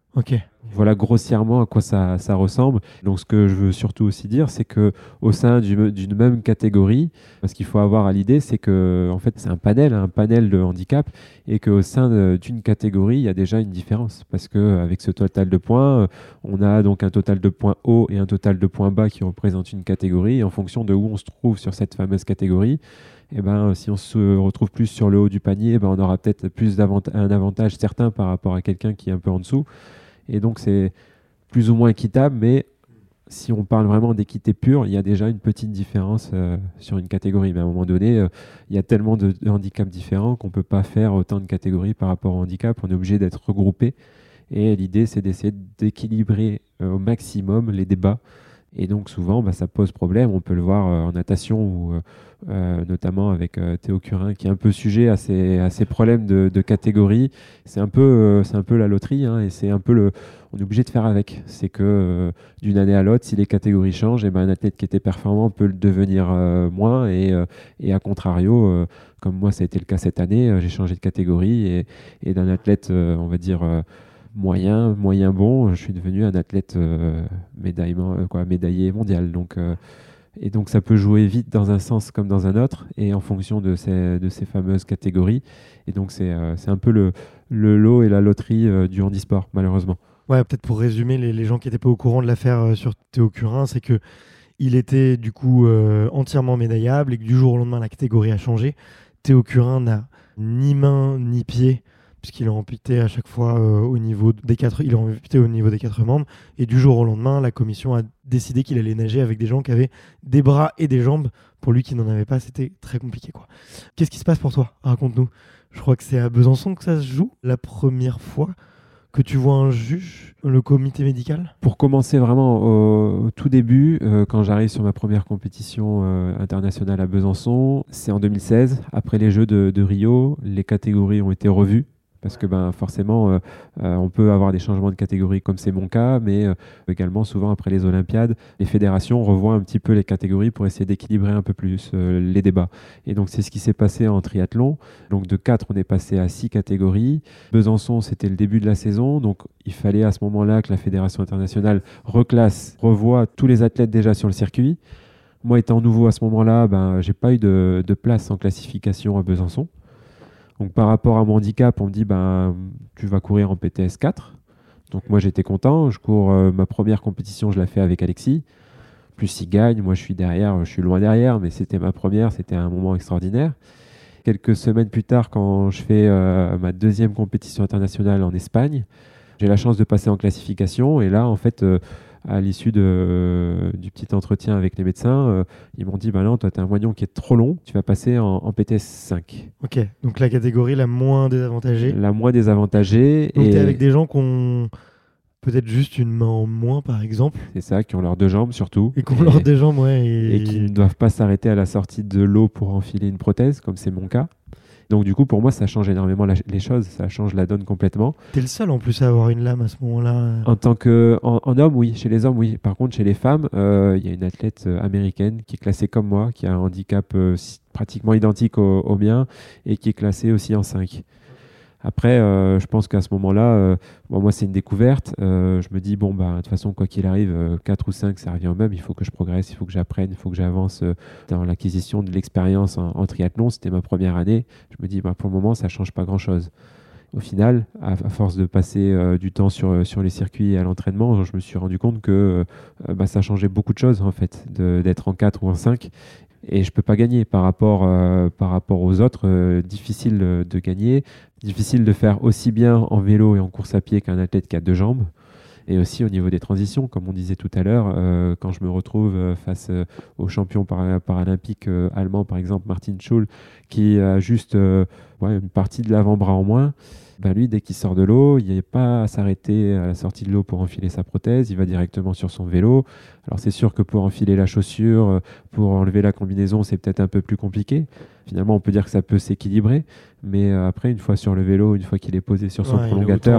S2: Voilà grossièrement à quoi ça ressemble. Donc ce que je veux surtout aussi dire, c'est qu'au sein d'une même catégorie, ce qu'il faut avoir à l'idée, c'est que en fait, c'est un panel de handicap, et qu'au sein d'une catégorie, il y a déjà une différence. Parce qu'avec ce total de points, on a donc un total de points haut et un total de points bas qui représentent une catégorie. Et en fonction de où on se trouve sur cette fameuse catégorie, si on se retrouve plus sur le haut du panier, on aura peut-être un avantage certain par rapport à quelqu'un qui est un peu en dessous. Et donc, c'est plus ou moins équitable, mais si on parle vraiment d'équité pure, il y a déjà une petite différence sur une catégorie. Mais à un moment donné, il y a tellement de handicaps différents qu'on ne peut pas faire autant de catégories par rapport au handicap. On est obligé d'être regroupé. Et l'idée, c'est d'essayer d'équilibrer au maximum les débats. Et donc, souvent, ça pose problème. On peut le voir en natation, ou notamment avec Théo Curin, qui est un peu sujet à ces problèmes de catégorie. C'est un peu la loterie, et c'est un peu on est obligé de faire avec. C'est que d'une année à l'autre, si les catégories changent, un athlète qui était performant peut le devenir moins. Et à contrario, comme moi, ça a été le cas cette année, j'ai changé de catégorie. Et d'un athlète, on va dire... moyen bon, je suis devenu un athlète médaillé mondial. Et donc ça peut jouer vite dans un sens comme dans un autre, et en fonction de ces fameuses catégories. Et donc c'est un peu le lot et la loterie du handisport, malheureusement.
S1: Ouais, peut-être pour résumer, les gens qui n'étaient pas au courant de l'affaire sur Théo Curin, c'est que il était du coup entièrement médaillable, et que du jour au lendemain, la catégorie a changé. Théo Curin n'a ni main ni pied, puisqu'il a amputé à chaque fois au niveau des 4 membres. Et du jour au lendemain, la commission a décidé qu'il allait nager avec des gens qui avaient des bras et des jambes. Pour lui qui n'en avait pas, c'était très compliqué, quoi. Qu'est-ce qui se passe pour toi? Raconte-nous. Je crois que c'est à Besançon que ça se joue, la première fois que tu vois un juge, le comité médical?
S2: Pour commencer vraiment au tout début, quand j'arrive sur ma première compétition internationale à Besançon, c'est en 2016. Après les Jeux de Rio, les catégories ont été revues parce que forcément, on peut avoir des changements de catégorie comme c'est mon cas, mais également souvent après les Olympiades, les fédérations revoient un petit peu les catégories pour essayer d'équilibrer un peu plus les débats. Et donc c'est ce qui s'est passé en triathlon. Donc de 4, on est passé à 6 catégories. Besançon, c'était le début de la saison, donc il fallait à ce moment-là que la fédération internationale revoie tous les athlètes déjà sur le circuit. Moi, étant nouveau à ce moment-là, j'ai pas eu de place en classification à Besançon. Donc par rapport à mon handicap, on me dit tu vas courir en PTS 4. Donc moi j'étais content, je cours ma première compétition, je la fais avec Alexis. Plus il gagne, moi je suis derrière, je suis loin derrière, mais c'était ma première, c'était un moment extraordinaire. Quelques semaines plus tard, quand je fais ma deuxième compétition internationale en Espagne, j'ai la chance de passer en classification et là en fait à l'issue du petit entretien avec les médecins, ils m'ont dit non, toi tu as un moignon qui est trop long, tu vas passer en PTS 5.
S1: Ok, donc la catégorie la moins désavantagée.
S2: La moins désavantagée.
S1: Donc tu es avec des gens qui ont peut-être juste une main en moins par exemple.
S2: C'est ça, qui ont leurs 2 jambes surtout.
S1: Et qui ont leurs 2 jambes, ouais.
S2: Et qui ne doivent pas s'arrêter à la sortie de l'eau pour enfiler une prothèse, comme c'est mon cas. Donc du coup, pour moi, ça change énormément les choses, ça change la donne complètement.
S1: T'es le seul en plus à avoir une lame à ce moment-là.
S2: En tant en homme, oui. Chez les hommes, oui. Par contre, chez les femmes, il y a une athlète américaine qui est classée comme moi, qui a un handicap pratiquement identique au mien et qui est classée aussi en 5. Après, je pense qu'à ce moment-là, moi, c'est une découverte. Je me dis, de toute façon, quoi qu'il arrive, 4 ou 5, ça revient au même. Il faut que je progresse, il faut que j'apprenne, il faut que j'avance dans l'acquisition de l'expérience en triathlon. C'était ma première année. Je me dis, pour le moment, ça ne change pas grand-chose. Au final, à force de passer du temps sur les circuits et à l'entraînement, je me suis rendu compte que ça changeait beaucoup de choses, en fait, d'être en 4 ou en 5. Et je ne peux pas gagner par rapport aux autres. Difficile de gagner, difficile de faire aussi bien en vélo et en course à pied qu'un athlète qui a 2 jambes. Et aussi au niveau des transitions, comme on disait tout à l'heure, quand je me retrouve face au champion paralympique allemand, par exemple, Martin Schul, qui a juste une partie de l'avant-bras en moins, lui, dès qu'il sort de l'eau, il n'y a pas à s'arrêter à la sortie de l'eau pour enfiler sa prothèse, il va directement sur son vélo. Alors c'est sûr que pour enfiler la chaussure, pour enlever la combinaison, c'est peut-être un peu plus compliqué. Finalement, on peut dire que ça peut s'équilibrer, mais après, une fois sur le vélo, une fois qu'il est posé sur son prolongateur,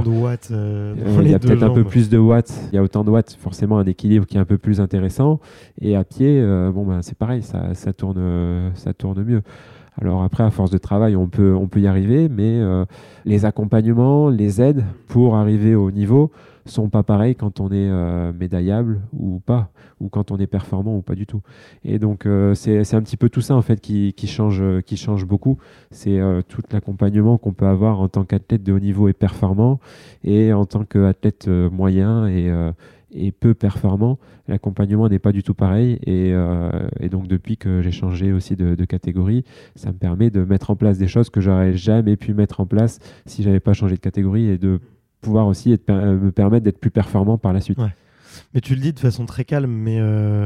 S1: il
S2: y a peut-être un peu plus de watts. Il y a autant de watts, forcément un équilibre qui est un peu plus intéressant. Et à pied, c'est pareil, ça tourne mieux. Alors après, à force de travail, on peut y arriver, mais les accompagnements, les aides pour arriver au niveau sont pas pareils quand on est médaillable ou pas, ou quand on est performant ou pas du tout. Et donc c'est un petit peu tout ça en fait qui change beaucoup. C'est tout l'accompagnement qu'on peut avoir en tant qu'athlète de haut niveau et performant, et en tant qu'athlète moyen et peu performant, l'accompagnement n'est pas du tout pareil. Et donc, depuis que j'ai changé aussi de catégorie, ça me permet de mettre en place des choses que j'aurais jamais pu mettre en place si j'avais pas changé de catégorie, et de pouvoir aussi me permettre d'être plus performant par la suite.
S1: Ouais. Mais tu le dis de façon très calme, mais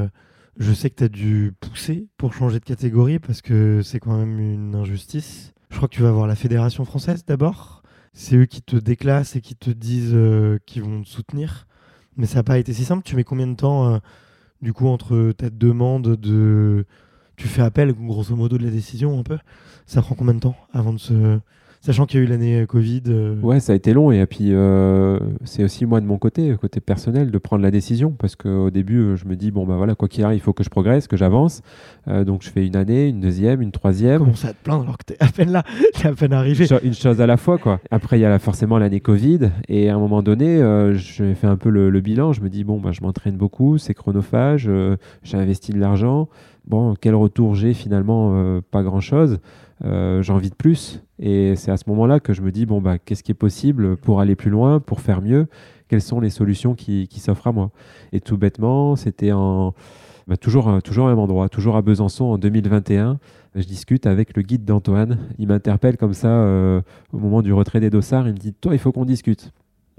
S1: je sais que tu as dû pousser pour changer de catégorie parce que c'est quand même une injustice. Je crois que tu vas voir la Fédération française d'abord. C'est eux qui te déclassent et qui te disent qu'ils vont te soutenir. Mais ça n'a pas été si simple. Tu mets combien de temps, du coup, entre ta demande tu fais appel, grosso modo, de la décision un peu. Ça prend combien de temps avant de se... Sachant qu'il y a eu l'année Covid.
S2: Ouais, ça a été long. Et puis, c'est aussi moi, de mon côté personnel, de prendre la décision. Parce qu'au début, je me dis, quoi qu'il arrive, il faut que je progresse, que j'avance. Donc, je fais une année, une deuxième, une troisième.
S1: Comment ça te plaindre alors que t'es à peine là, t'es à peine arrivé.
S2: Une chose à la fois, quoi. Après, il y a forcément l'année Covid. Et à un moment donné, je fais un peu le bilan. Je me dis, je m'entraîne beaucoup, c'est chronophage, j'ai investi de l'argent. Quel retour j'ai finalement? Pas grand-chose. J'ai envie de plus. Et c'est à ce moment-là que je me dis, qu'est-ce qui est possible pour aller plus loin, pour faire mieux? Quelles sont les solutions qui s'offrent à moi? Et tout bêtement, c'était toujours au même endroit, toujours à Besançon en 2021. Je discute avec le guide d'Antoine. Il m'interpelle comme ça au moment du retrait des dossards. Il me dit, toi, il faut qu'on discute.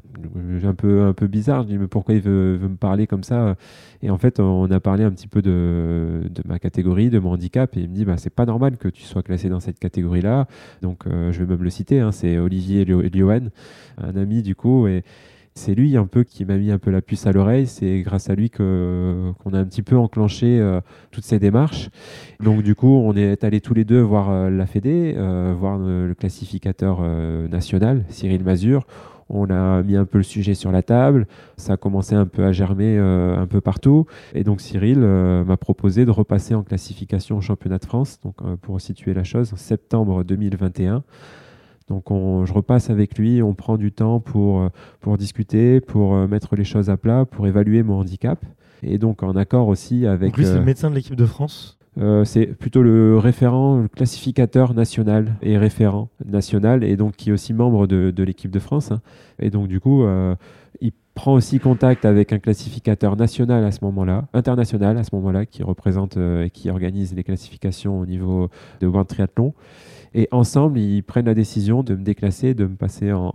S2: Un peu bizarre, je dis mais pourquoi il veut me parler comme ça? Et en fait on a parlé un petit peu de ma catégorie, de mon handicap, et il me dit c'est pas normal que tu sois classé dans cette catégorie là. Donc je vais même le citer, c'est Olivier Liohan, un ami du coup, et C'est lui un peu qui m'a mis un peu la puce à l'oreille. C'est grâce à lui qu'on a un petit peu enclenché toutes ces démarches. Donc du coup, on est allés tous les deux voir la Fédé, voir le classificateur national, Cyril Mazure. On a mis un peu le sujet sur la table. Ça a commencé un peu à germer un peu partout. Et donc Cyril m'a proposé de repasser en classification au championnat de France. Donc pour situer la chose, en septembre 2021. Donc je repasse avec lui, on prend du temps pour discuter, pour mettre les choses à plat, pour évaluer mon handicap. Et donc en accord aussi avec...
S1: Donc lui, c'est le médecin de l'équipe de France.
S2: C'est plutôt le référent, le classificateur national et référent national, et donc qui est aussi membre de l'équipe de France. Hein. Et donc du coup, il prend aussi contact avec un classificateur national à ce moment-là, international à ce moment-là, qui représente et qui organise les classifications au niveau de World Triathlon. Et ensemble, ils prennent la décision de me déclasser, de me passer en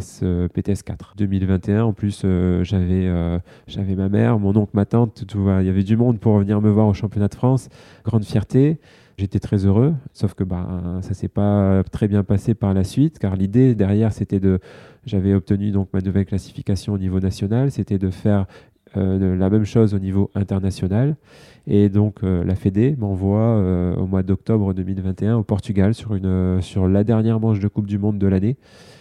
S2: PTS 4. 2021, en plus, j'avais ma mère, mon oncle, ma tante, il y avait du monde pour venir me voir au championnat de France. Grande fierté. J'étais très heureux, sauf que ça s'est pas très bien passé par la suite, car l'idée derrière, j'avais obtenu donc ma nouvelle classification au niveau national, c'était de faire la même chose au niveau international. Et donc la Fédé m'envoie au mois d'octobre 2021 au Portugal sur la dernière manche de Coupe du Monde de l'année.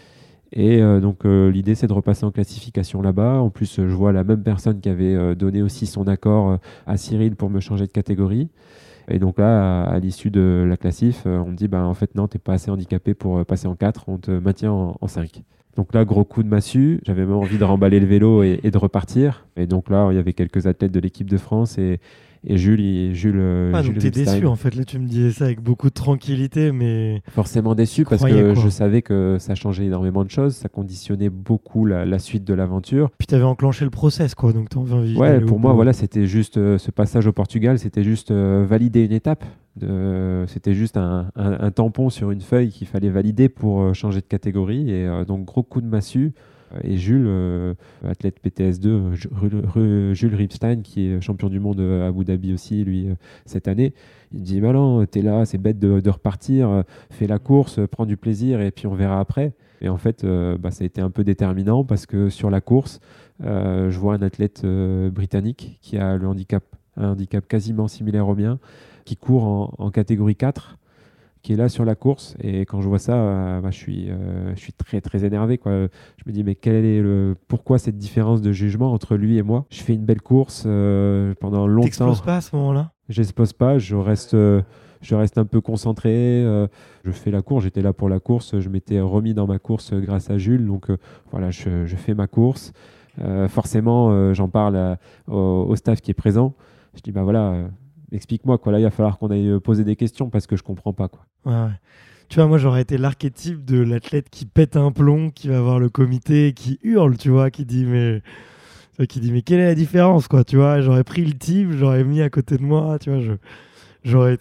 S2: Et donc l'idée, c'est de repasser en classification là-bas. En plus, je vois la même personne qui avait donné aussi son accord à Cyril pour me changer de catégorie. Et donc là, à l'issue de la classif, on me dit en fait non, t'es pas assez handicapé pour passer en 4, on te maintient en 5. Donc là, gros coup de massue. J'avais même envie de remballer le vélo et de repartir. Et donc là, il y avait quelques athlètes de l'équipe de France et Jules.
S1: Donc t'es déçu en fait. Là, tu me disais ça avec beaucoup de tranquillité, mais
S2: forcément déçu parce que je savais que ça changeait énormément de choses. Ça conditionnait beaucoup la suite de l'aventure.
S1: Puis t'avais enclenché le process, quoi. Donc t'as envie.
S2: Ouais, pour moi, voilà, c'était juste ce passage au Portugal, c'était juste valider une étape. C'était juste un tampon sur une feuille qu'il fallait valider pour changer de catégorie. Et donc, gros coup de massue. Et Jules, athlète PTS2, Jules Ripstein, qui est champion du monde à Abu Dhabi aussi, lui, cette année, il me dit non, t'es là, c'est bête de repartir, fais la course, prends du plaisir et puis on verra après. Et en fait, ça a été un peu déterminant parce que sur la course, je vois un athlète britannique qui a un handicap quasiment similaire au mien, qui court en catégorie 4, qui est là sur la course. Et quand je vois ça, je suis très très énervé, quoi. Je me dis mais pourquoi cette différence de jugement entre lui et moi? Je fais une belle course pendant longtemps.
S1: T'exploses pas à ce moment-là?
S2: J'explose pas, je reste un peu concentré. Je fais la course, j'étais là pour la course, je m'étais remis dans ma course grâce à Jules, donc voilà, je fais ma course. Forcément, j'en parle au staff qui est présent. Je dis voilà, explique-moi, quoi. Là, il va falloir qu'on aille poser des questions parce que je comprends pas, quoi.
S1: Ouais. Tu vois, moi, j'aurais été l'archétype de l'athlète qui pète un plomb, qui va voir le comité, qui hurle, tu vois, qui dit mais quelle est la différence, quoi, tu vois. J'aurais pris le type, j'aurais mis à côté de moi, tu vois. J'aurais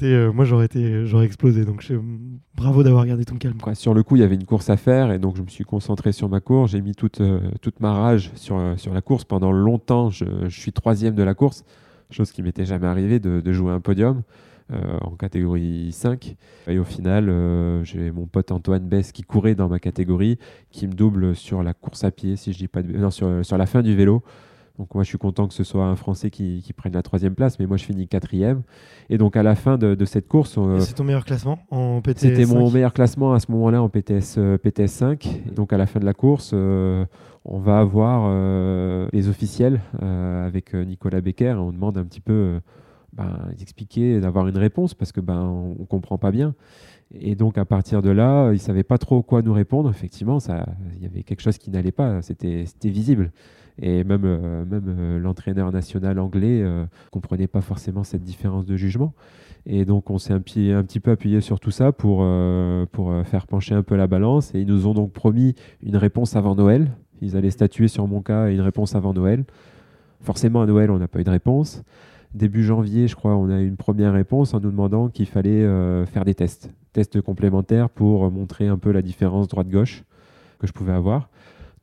S1: explosé. Donc, bravo d'avoir gardé ton calme, quoi.
S2: Sur le coup, il y avait une course à faire et donc je me suis concentré sur ma course. J'ai mis toute ma rage sur la course. Pendant longtemps, je suis 3e de la course. Chose qui m'était jamais arrivée de jouer un podium en catégorie 5. Et au final, j'ai mon pote Antoine Besse qui courait dans ma catégorie, qui me double sur la course à pied, si je dis pas sur la fin du vélo. Donc moi, je suis content que ce soit un Français qui prenne la 3e place, mais moi, je finis 4e. Et donc, à la fin de cette course...
S1: c'est ton meilleur classement en PTS 5?
S2: C'était mon meilleur classement à ce moment-là en PTS 5. Et donc, à la fin de la course... on va avoir les officiels avec Nicolas Becker. On demande un petit peu d'expliquer, d'avoir une réponse parce que on ne comprend pas bien. Et donc, à partir de là, ils ne savaient pas trop quoi nous répondre. Effectivement, il y avait quelque chose qui n'allait pas. C'était visible. Et même l'entraîneur national anglais ne comprenait pas forcément cette différence de jugement. Et donc, on s'est un petit peu appuyé sur tout ça pour faire pencher un peu la balance. Et ils nous ont donc promis une réponse avant Noël. Ils allaient statuer sur mon cas et une réponse avant Noël. Forcément, à Noël, on n'a pas eu de réponse. Début janvier, je crois, on a eu une première réponse en nous demandant qu'il fallait faire des tests complémentaires pour montrer un peu la différence droite-gauche que je pouvais avoir.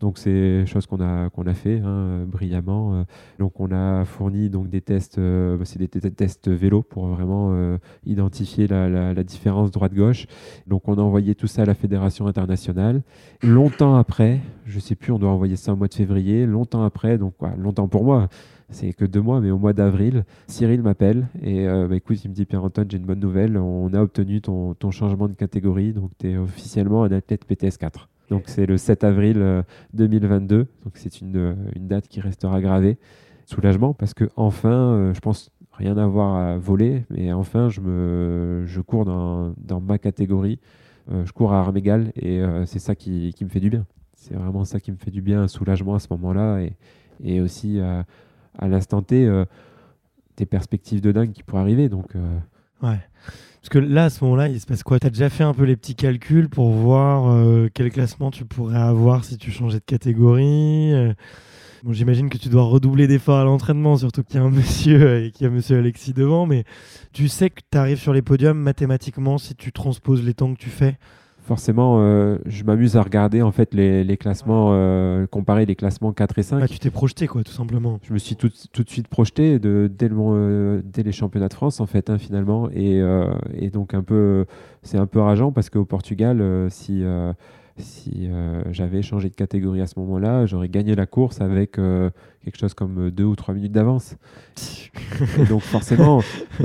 S2: Donc c'est chose qu'on a fait brillamment. Donc on a fourni donc des tests, c'est des tests vélo pour vraiment identifier la différence droite-gauche. Donc on a envoyé tout ça à la Fédération internationale. Longtemps après, je sais plus, on doit envoyer ça au mois de février. Longtemps après, donc longtemps pour moi. C'est que 2 mois, mais au mois d'avril, Cyril m'appelle et écoute, il me dit Pierre-Antoine, j'ai une bonne nouvelle, on a obtenu ton changement de catégorie, donc tu es officiellement un athlète PTS 4. Donc c'est le 7 avril 2022, donc c'est une date qui restera gravée. Soulagement parce que enfin, je pense rien avoir à voler, mais enfin je cours dans ma catégorie, je cours à armes égales et c'est ça qui me fait du bien. C'est vraiment ça qui me fait du bien, un soulagement à ce moment-là et aussi à l'instant T, des perspectives de dingue qui pourraient arriver. Donc,
S1: Ouais. Parce que là, à ce moment-là, il se passe quoi? Tu as déjà fait un peu les petits calculs pour voir quel classement tu pourrais avoir si tu changeais de catégorie. Bon, j'imagine que tu dois redoubler d'efforts à l'entraînement, surtout qu'il y a un monsieur et qu'il y a monsieur Alexis devant, mais tu sais que tu arrives sur les podiums mathématiquement si tu transposes les temps que tu fais.
S2: forcément, je m'amuse à regarder en fait les classements, comparer les classements 4 et 5.
S1: Bah, tu t'es projeté, quoi, tout simplement.
S2: Je me suis tout de suite projeté dès les championnats de France en fait, finalement, et donc c'est un peu rageant parce qu'au Portugal, si j'avais changé de catégorie à ce moment-là, j'aurais gagné la course avec quelque chose comme 2 ou 3 minutes d'avance. Et donc forcément,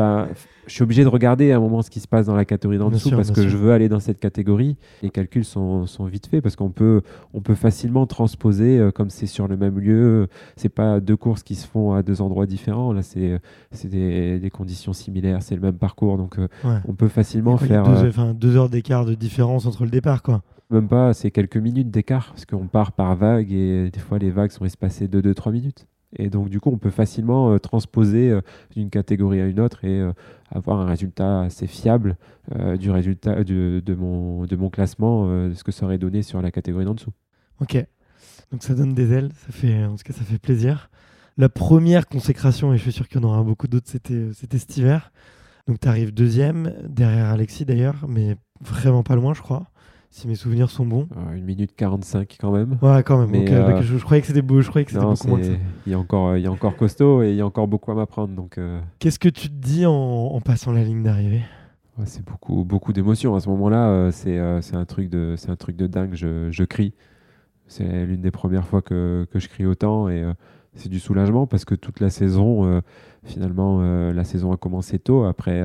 S2: je suis obligé de regarder à un moment ce qui se passe dans la catégorie d'en dessous parce que je veux aller dans cette catégorie. Les calculs sont vite faits parce qu'on peut facilement transposer comme c'est sur le même lieu. C'est pas 2 courses qui se font à 2 endroits différents. Là, c'est des conditions similaires, c'est le même parcours. Donc on peut facilement faire...
S1: 2 heures d'écart de différence entre le départ, quoi.
S2: Même pas, c'est quelques minutes d'écart parce qu'on part par vague et des fois les vagues sont espacées de 2-3 minutes. Et donc du coup on peut facilement transposer d'une catégorie à une autre et avoir un résultat assez fiable du résultat de mon classement, de ce que ça aurait donné sur la catégorie d'en dessous.
S1: Ok, donc ça donne des ailes, en tout cas ça fait plaisir. La première consécration, et je suis sûr qu'il y en aura beaucoup d'autres, c'était cet hiver. Donc tu arrives 2e, derrière Alexis d'ailleurs, mais vraiment pas loin je crois. Si mes souvenirs sont bons.
S2: 1 minute 45 quand même.
S1: Ouais, quand même.
S2: Mais
S1: donc, je croyais que c'était beau. Je croyais que c'était
S2: non,
S1: beaucoup moins que ça.
S2: Il y a encore costaud et il y a encore beaucoup à m'apprendre. Donc,
S1: qu'est-ce que tu te dis en passant la ligne d'arrivée?
S2: Ouais, c'est beaucoup d'émotions. À ce moment-là, c'est un truc de dingue. Je crie. C'est l'une des premières fois que je crie autant et c'est du soulagement parce que toute la saison, finalement, la saison a commencé tôt. Après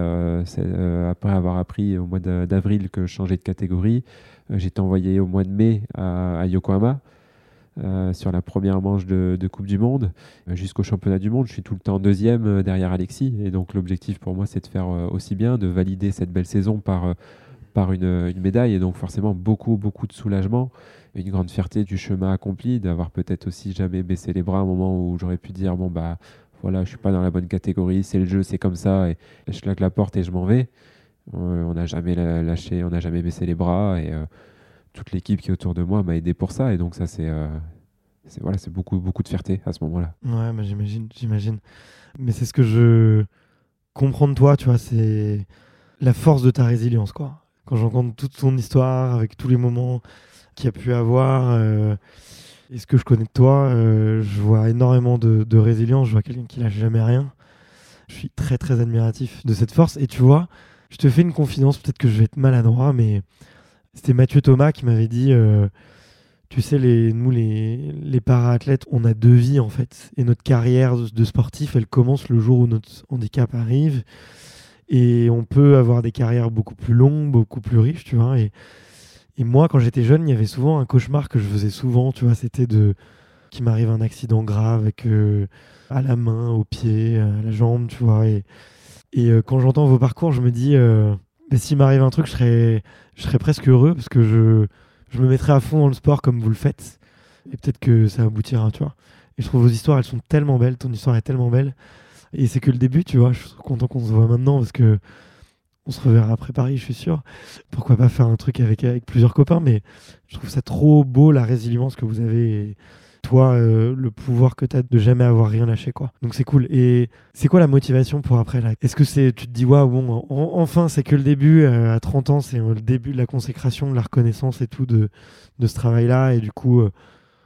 S2: avoir appris au mois d'avril que je changeais de catégorie, j'étais envoyé au mois de mai à Yokohama sur la première manche de Coupe du Monde jusqu'au championnat du monde. Je suis tout le temps 2e derrière Alexis et donc l'objectif pour moi c'est de faire aussi bien, de valider cette belle saison par une médaille et donc forcément beaucoup de soulagement, une grande fierté du chemin accompli, d'avoir peut-être aussi jamais baissé les bras à un moment où j'aurais pu dire voilà, je suis pas dans la bonne catégorie, c'est le jeu, c'est comme ça et je claque la porte et je m'en vais. On n'a jamais lâché, on n'a jamais baissé les bras et toute l'équipe qui est autour de moi m'a aidé pour ça et donc ça c'est beaucoup de fierté à ce moment-là.
S1: Ouais, bah j'imagine. Mais c'est ce que je comprends de toi, tu vois, c'est la force de ta résilience, quoi. Quand j'entends toute ton histoire avec tous les moments qu'il y a pu avoir et ce que je connais de toi, je vois énormément de résilience, je vois quelqu'un qui lâche jamais rien. Je suis très très admiratif de cette force et tu vois, je te fais une confidence, peut-être que je vais être maladroit, mais c'était Mathieu Thomas qui m'avait dit tu sais, nous les para-athlètes, on a 2 vies en fait. Et notre carrière de sportif, elle commence le jour où notre handicap arrive. Et on peut avoir des carrières beaucoup plus longues, beaucoup plus riches, tu vois. Et moi, quand j'étais jeune, il y avait souvent un cauchemar que je faisais souvent, tu vois. C'était qu'il m'arrive un accident grave avec à la main, au pied, à la jambe, tu vois. Et quand j'entends vos parcours, je me dis, s'il m'arrive un truc, je serais presque heureux parce que je me mettrais à fond dans le sport comme vous le faites. Et peut-être que ça aboutira, tu vois. Et je trouve vos histoires, elles sont tellement belles. Ton histoire est tellement belle. Et c'est que le début, tu vois. Je suis content qu'on se voit maintenant parce que on se reverra après Paris, je suis sûr. Pourquoi pas faire un truc avec plusieurs copains. Mais je trouve ça trop beau, la résilience que vous avez. Et toi, le pouvoir que tu as de jamais avoir rien lâché, quoi. Donc c'est cool. Et c'est quoi la motivation pour après là? Est-ce que tu te dis, waouh, bon, enfin, c'est que le début, à 30 ans, c'est le début de la consécration, de la reconnaissance et tout de ce travail-là. Et du coup,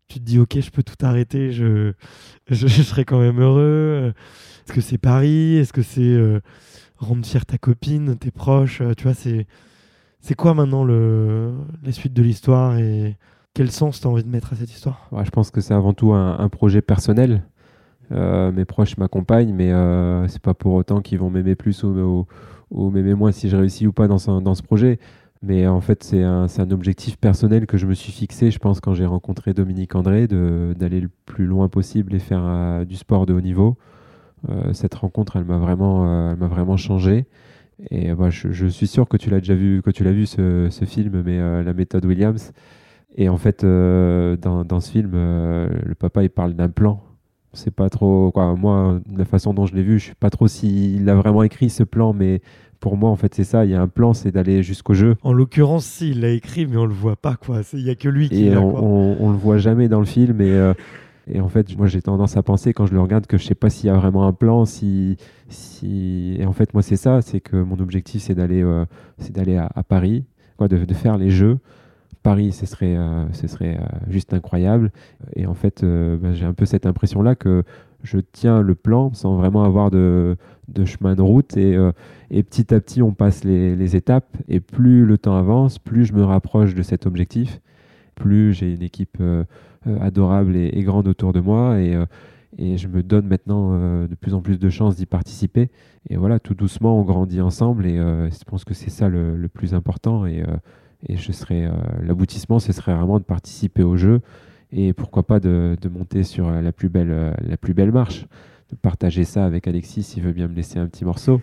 S1: tu te dis ok, je peux tout arrêter, je serai quand même heureux. Est-ce que c'est Paris? Est-ce que c'est rendre fier ta copine, tes proches? Tu vois, c'est quoi maintenant la suite de l'histoire et quel sens tu as envie de mettre à cette histoire?
S2: Ouais, je pense que c'est avant tout un projet personnel. Mes proches m'accompagnent, mais c'est pas pour autant qu'ils vont m'aimer plus ou m'aimer moins si je réussis ou pas dans ce projet. Mais en fait, c'est un objectif personnel que je me suis fixé, je pense, quand j'ai rencontré Dominique André, d'aller le plus loin possible et faire du sport de haut niveau. Cette rencontre, elle m'a vraiment changé. Et je suis sûr que tu l'as déjà vu, ce film, mais la méthode Williams. Et en fait, dans ce film, le papa, il parle d'un plan. C'est pas trop, quoi. Moi, de la façon dont je l'ai vu, je sais pas trop s'il a vraiment écrit ce plan, mais pour moi, en fait, c'est ça. Il y a un plan, c'est d'aller jusqu'au jeu.
S1: En l'occurrence, si, il l'a écrit, mais on le voit pas, quoi. Il y a que lui qui
S2: Et
S1: l'a,
S2: on,
S1: quoi.
S2: on le voit jamais dans le film. Et en fait, moi, j'ai tendance à penser quand je le regarde que je sais pas s'il y a vraiment un plan, Et en fait, moi, c'est ça. C'est que mon objectif, c'est d'aller à Paris, quoi, de faire les Jeux. Paris, ce serait juste incroyable. Et en fait, j'ai un peu cette impression-là que je tiens le plan sans vraiment avoir de chemin de route. Et petit à petit, on passe les étapes. Et plus le temps avance, plus je me rapproche de cet objectif. Plus j'ai une équipe adorable et grande autour de moi. Et je me donne maintenant de plus en plus de chances d'y participer. Et voilà, tout doucement, on grandit ensemble. Et je pense que c'est ça le plus important. Et l'aboutissement, ce serait vraiment de participer au jeu et pourquoi pas de monter sur la plus belle marche, de partager ça avec Alexis s'il veut bien me laisser un petit morceau.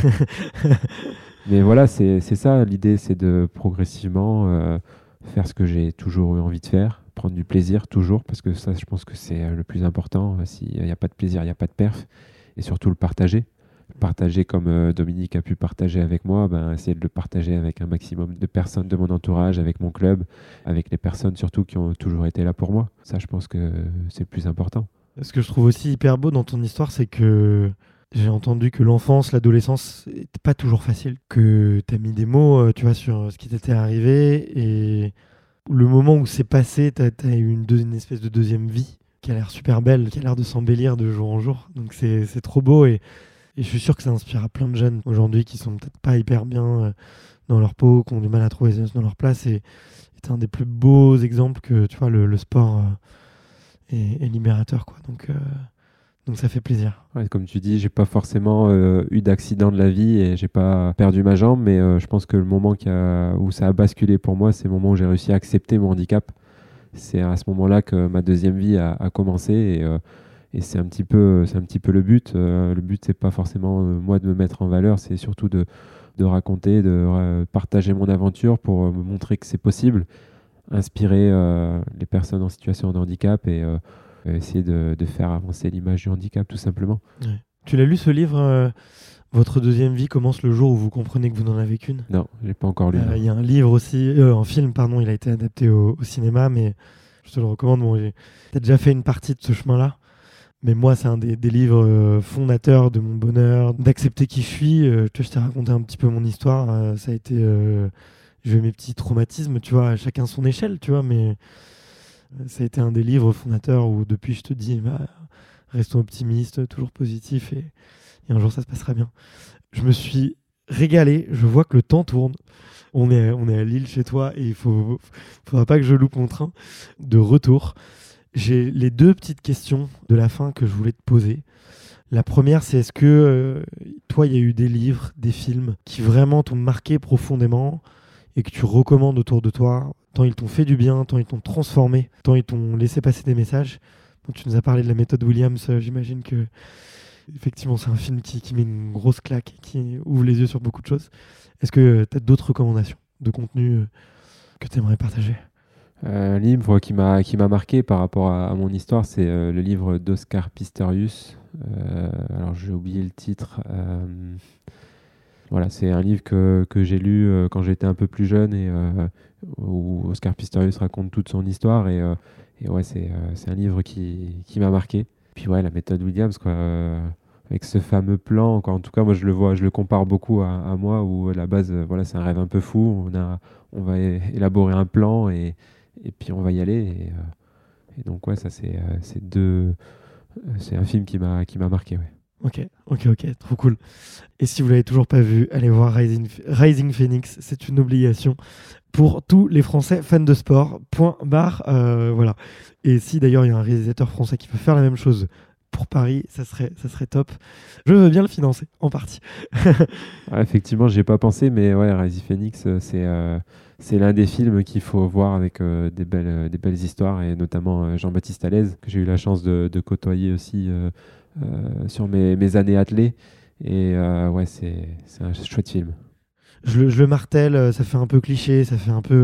S2: Mais voilà, c'est ça l'idée, c'est de progressivement faire ce que j'ai toujours eu envie de faire, prendre du plaisir toujours, parce que ça, je pense que c'est le plus important. S'il n'y a pas de plaisir, il n'y a pas de perf, et surtout le partager. Partager comme Dominique a pu partager avec moi, essayer de le partager avec un maximum de personnes de mon entourage, avec mon club, avec les personnes surtout qui ont toujours été là pour moi. Ça, je pense que c'est le plus important.
S1: Ce que je trouve aussi hyper beau dans ton histoire, c'est que j'ai entendu que l'enfance, l'adolescence, n'était pas toujours facile, que tu as mis des mots, tu vois, sur ce qui t'était arrivé, et le moment où c'est passé, tu as eu une espèce de deuxième vie qui a l'air super belle, qui a l'air de s'embellir de jour en jour. Donc c'est trop beau, et je suis sûr que ça inspire à plein de jeunes aujourd'hui qui sont peut-être pas hyper bien dans leur peau, qui ont du mal à trouver dans leur place. Et c'est un des plus beaux exemples que, tu vois, le sport est libérateur, quoi. Donc ça fait plaisir.
S2: Ouais, comme tu dis, j'ai pas forcément eu d'accident de la vie et j'ai pas perdu ma jambe, mais je pense que le moment où ça a basculé pour moi, c'est le moment où j'ai réussi à accepter mon handicap. C'est à ce moment-là que ma deuxième vie a commencé et c'est un petit peu le but. Le but, c'est pas forcément moi de me mettre en valeur, c'est surtout de raconter, de partager mon aventure pour me montrer que c'est possible, inspirer les personnes en situation de handicap et essayer de faire avancer l'image du handicap, tout simplement.
S1: Ouais. Tu l'as lu, ce livre Votre deuxième vie commence le jour où vous comprenez que vous n'en avez qu'une?
S2: Non, je l'ai pas encore lu.
S1: Il y a un livre aussi, un film, pardon, il a été adapté au cinéma, mais je te le recommande. Bon, j'ai peut-être déjà fait une partie de ce chemin-là. Mais moi, c'est un des livres fondateurs de mon bonheur, d'accepter qui je suis. Je t'ai raconté un petit peu mon histoire. Ça a été... j'ai eu mes petits traumatismes, tu vois, à chacun son échelle, tu vois, mais ça a été un des livres fondateurs où depuis, je te dis, restons optimistes, toujours positifs, et un jour, ça se passera bien. Je me suis régalé. Je vois que le temps tourne. On est à Lille chez toi et il faudra pas que je loupe mon train de retour. J'ai les deux petites questions de la fin que je voulais te poser. La première, c'est est-ce que toi, il y a eu des livres, des films qui vraiment t'ont marqué profondément et que tu recommandes autour de toi, tant ils t'ont fait du bien, tant ils t'ont transformé, tant ils t'ont laissé passer des messages. Bon, tu nous as parlé de la méthode Williams, j'imagine que effectivement, c'est un film qui met une grosse claque, qui ouvre les yeux sur beaucoup de choses. Est-ce que tu as d'autres recommandations de contenu que tu aimerais partager?
S2: Un livre qui m'a marqué par rapport à mon histoire, c'est le livre d'Oscar Pistorius. Alors j'ai oublié le titre. Voilà, c'est un livre que j'ai lu quand j'étais un peu plus jeune et où Oscar Pistorius raconte toute son histoire et ouais, c'est un livre qui m'a marqué. Puis ouais, la méthode Williams, quoi, avec ce fameux plan, quoi. En tout cas, moi je le compare beaucoup à moi où à la base, voilà, c'est un rêve un peu fou. On va élaborer un plan et puis on va y aller Et donc ouais, ça c'est un film qui m'a marqué. Ouais.
S1: Ok, trop cool. Et si vous l'avez toujours pas vu, allez voir Rising Phoenix, c'est une obligation pour tous les Français fans de sport. Point barre, voilà. Et si d'ailleurs il y a un réalisateur français qui peut faire la même chose pour Paris, ça serait top. Je veux bien le financer, en partie.
S2: Ouais, effectivement, j'y ai pas pensé, mais ouais, Rising Phoenix, c'est l'un des films qu'il faut voir avec des belles histoires, et notamment Jean-Baptiste Alez, que j'ai eu la chance de côtoyer aussi sur mes années attelées. Et ouais, c'est un chouette film.
S1: Je le martèle, ça fait un peu cliché, ça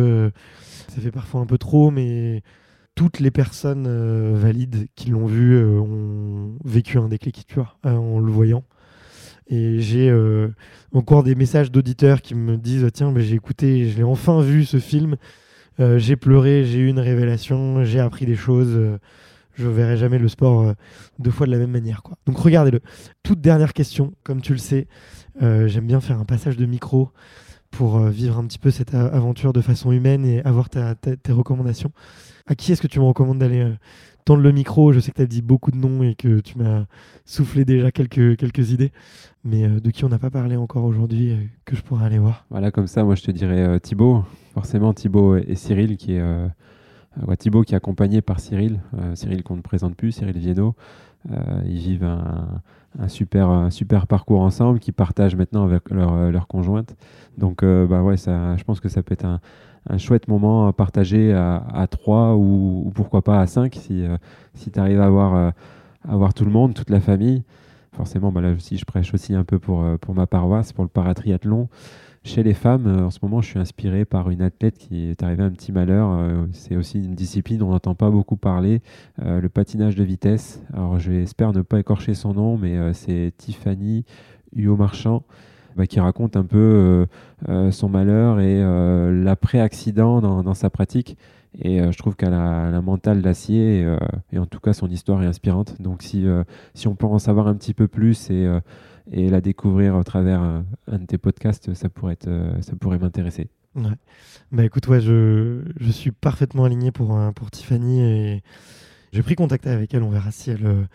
S1: fait parfois un peu trop, mais toutes les personnes valides qui l'ont vu ont vécu un déclic, tu vois, en le voyant. Et j'ai encore des messages d'auditeurs qui me disent tiens, mais j'ai écouté, je l'ai enfin vu ce film, j'ai pleuré, j'ai eu une révélation, j'ai appris des choses, je verrai jamais le sport deux fois de la même manière, quoi. Donc regardez-le. Toute dernière question, comme tu le sais, j'aime bien faire un passage de micro pour vivre un petit peu cette aventure de façon humaine et avoir tes recommandations. À qui est-ce que tu me recommandes d'aller tendre le micro? Je sais que tu as dit beaucoup de noms et que tu m'as soufflé déjà quelques idées, mais de qui on n'a pas parlé encore aujourd'hui que je pourrais aller voir?
S2: Voilà, comme ça, moi je te dirais Thibaut. Forcément, Thibaut et Cyril, Thibaut qui est accompagné par Cyril qu'on ne présente plus, Cyril Viennot. Ils vivent un super parcours ensemble, qui partagent maintenant avec leur conjointe. Donc ouais, je pense que ça peut être un chouette moment à partager à 3 ou pourquoi pas à 5 si tu arrives à avoir tout le monde, toute la famille. Forcément, là aussi, je prêche aussi un peu pour ma paroisse, pour le paratriathlon. Chez les femmes, en ce moment, je suis inspiré par une athlète qui est arrivée à un petit malheur. C'est aussi une discipline dont on n'entend pas beaucoup parler, le patinage de vitesse. Alors, j'espère ne pas écorcher son nom, mais c'est Tiffany Huot-Marchand, qui raconte un peu son malheur et l'après-accident dans sa pratique. Et je trouve qu'elle a un mental d'acier et en tout cas, son histoire est inspirante. Donc, si on peut en savoir un petit peu plus et la découvrir à travers un de tes podcasts, ça pourrait m'intéresser.
S1: Ouais. Écoute, ouais, je suis parfaitement aligné pour Tiffany et j'ai pris contact avec elle. On verra si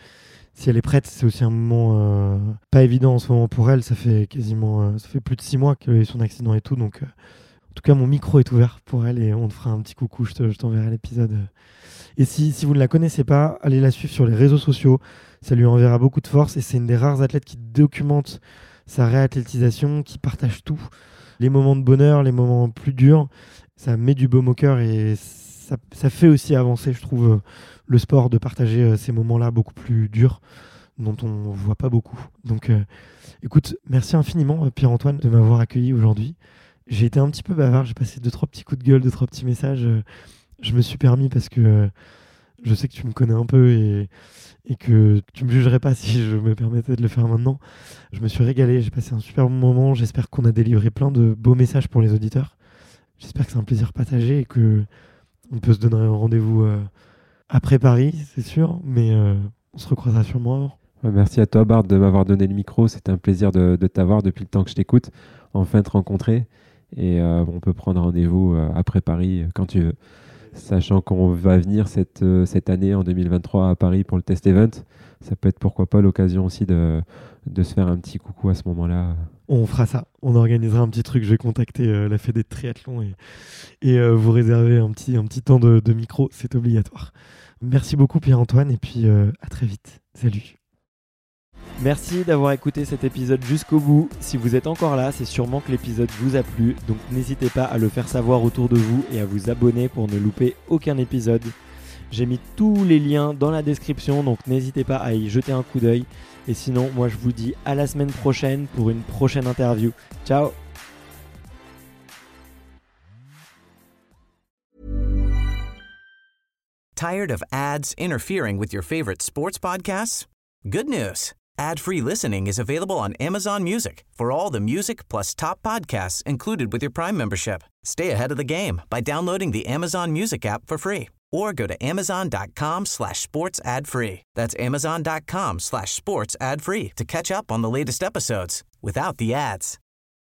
S1: elle est prête. C'est aussi un moment pas évident en ce moment pour elle. Ça fait plus de 6 mois qu'elle a eu son accident et tout. Donc, en tout cas, mon micro est ouvert pour elle et on te fera un petit coucou. Je t'enverrai l'épisode. Et si vous ne la connaissez pas, allez la suivre sur les réseaux sociaux. Ça lui enverra beaucoup de force et c'est une des rares athlètes qui documente sa réathlétisation, qui partage tout. Les moments de bonheur, les moments plus durs. Ça met du baume au cœur et ça fait aussi avancer, je trouve, le sport, de partager ces moments-là beaucoup plus durs dont on ne voit pas beaucoup. Donc, écoute, merci infiniment, Pierre-Antoine, de m'avoir accueilli aujourd'hui. J'ai été un petit peu bavard, j'ai passé 2-3 petits coups de gueule, 2-3 petits messages. Je me suis permis parce que je sais que tu me connais un peu et que tu me jugerais pas si je me permettais de le faire maintenant. Je me suis régalé, j'ai passé un super bon moment. J'espère qu'on a délivré plein de beaux messages pour les auditeurs. J'espère que c'est un plaisir partagé et que on peut se donner un rendez-vous après Paris, c'est sûr, mais on se recroisera sûrement avant.
S2: Merci à toi, Bart, de m'avoir donné le micro. C'était un plaisir de t'avoir depuis le temps que je t'écoute. Enfin, te rencontrer. Et on peut prendre rendez-vous après Paris quand tu veux. Sachant qu'on va venir cette année, en 2023, à Paris pour le Test Event. Ça peut être pourquoi pas l'occasion aussi de se faire un petit coucou à ce moment-là.
S1: On fera ça. On organisera un petit truc. Je vais contacter la Fédé de triathlon et vous réserver un petit temps de micro. C'est obligatoire. Merci beaucoup, Pierre-Antoine. Et puis, à très vite. Salut. Merci d'avoir écouté cet épisode jusqu'au bout. Si vous êtes encore là, c'est sûrement que l'épisode vous a plu. Donc n'hésitez pas à le faire savoir autour de vous et à vous abonner pour ne louper aucun épisode. J'ai mis tous les liens dans la description, donc n'hésitez pas à y jeter un coup d'œil. Et sinon, moi je vous dis à la semaine prochaine pour une prochaine interview. Ciao!
S4: Tired of ads interfering with your favorite sports podcasts? Good news. Ad-free listening is available on Amazon Music for all the music plus top podcasts included with your Prime membership. Stay ahead of the game by downloading the Amazon Music app for free or go to amazon.com/sports ad free. That's amazon.com/sports ad free to catch up on the latest episodes without the ads.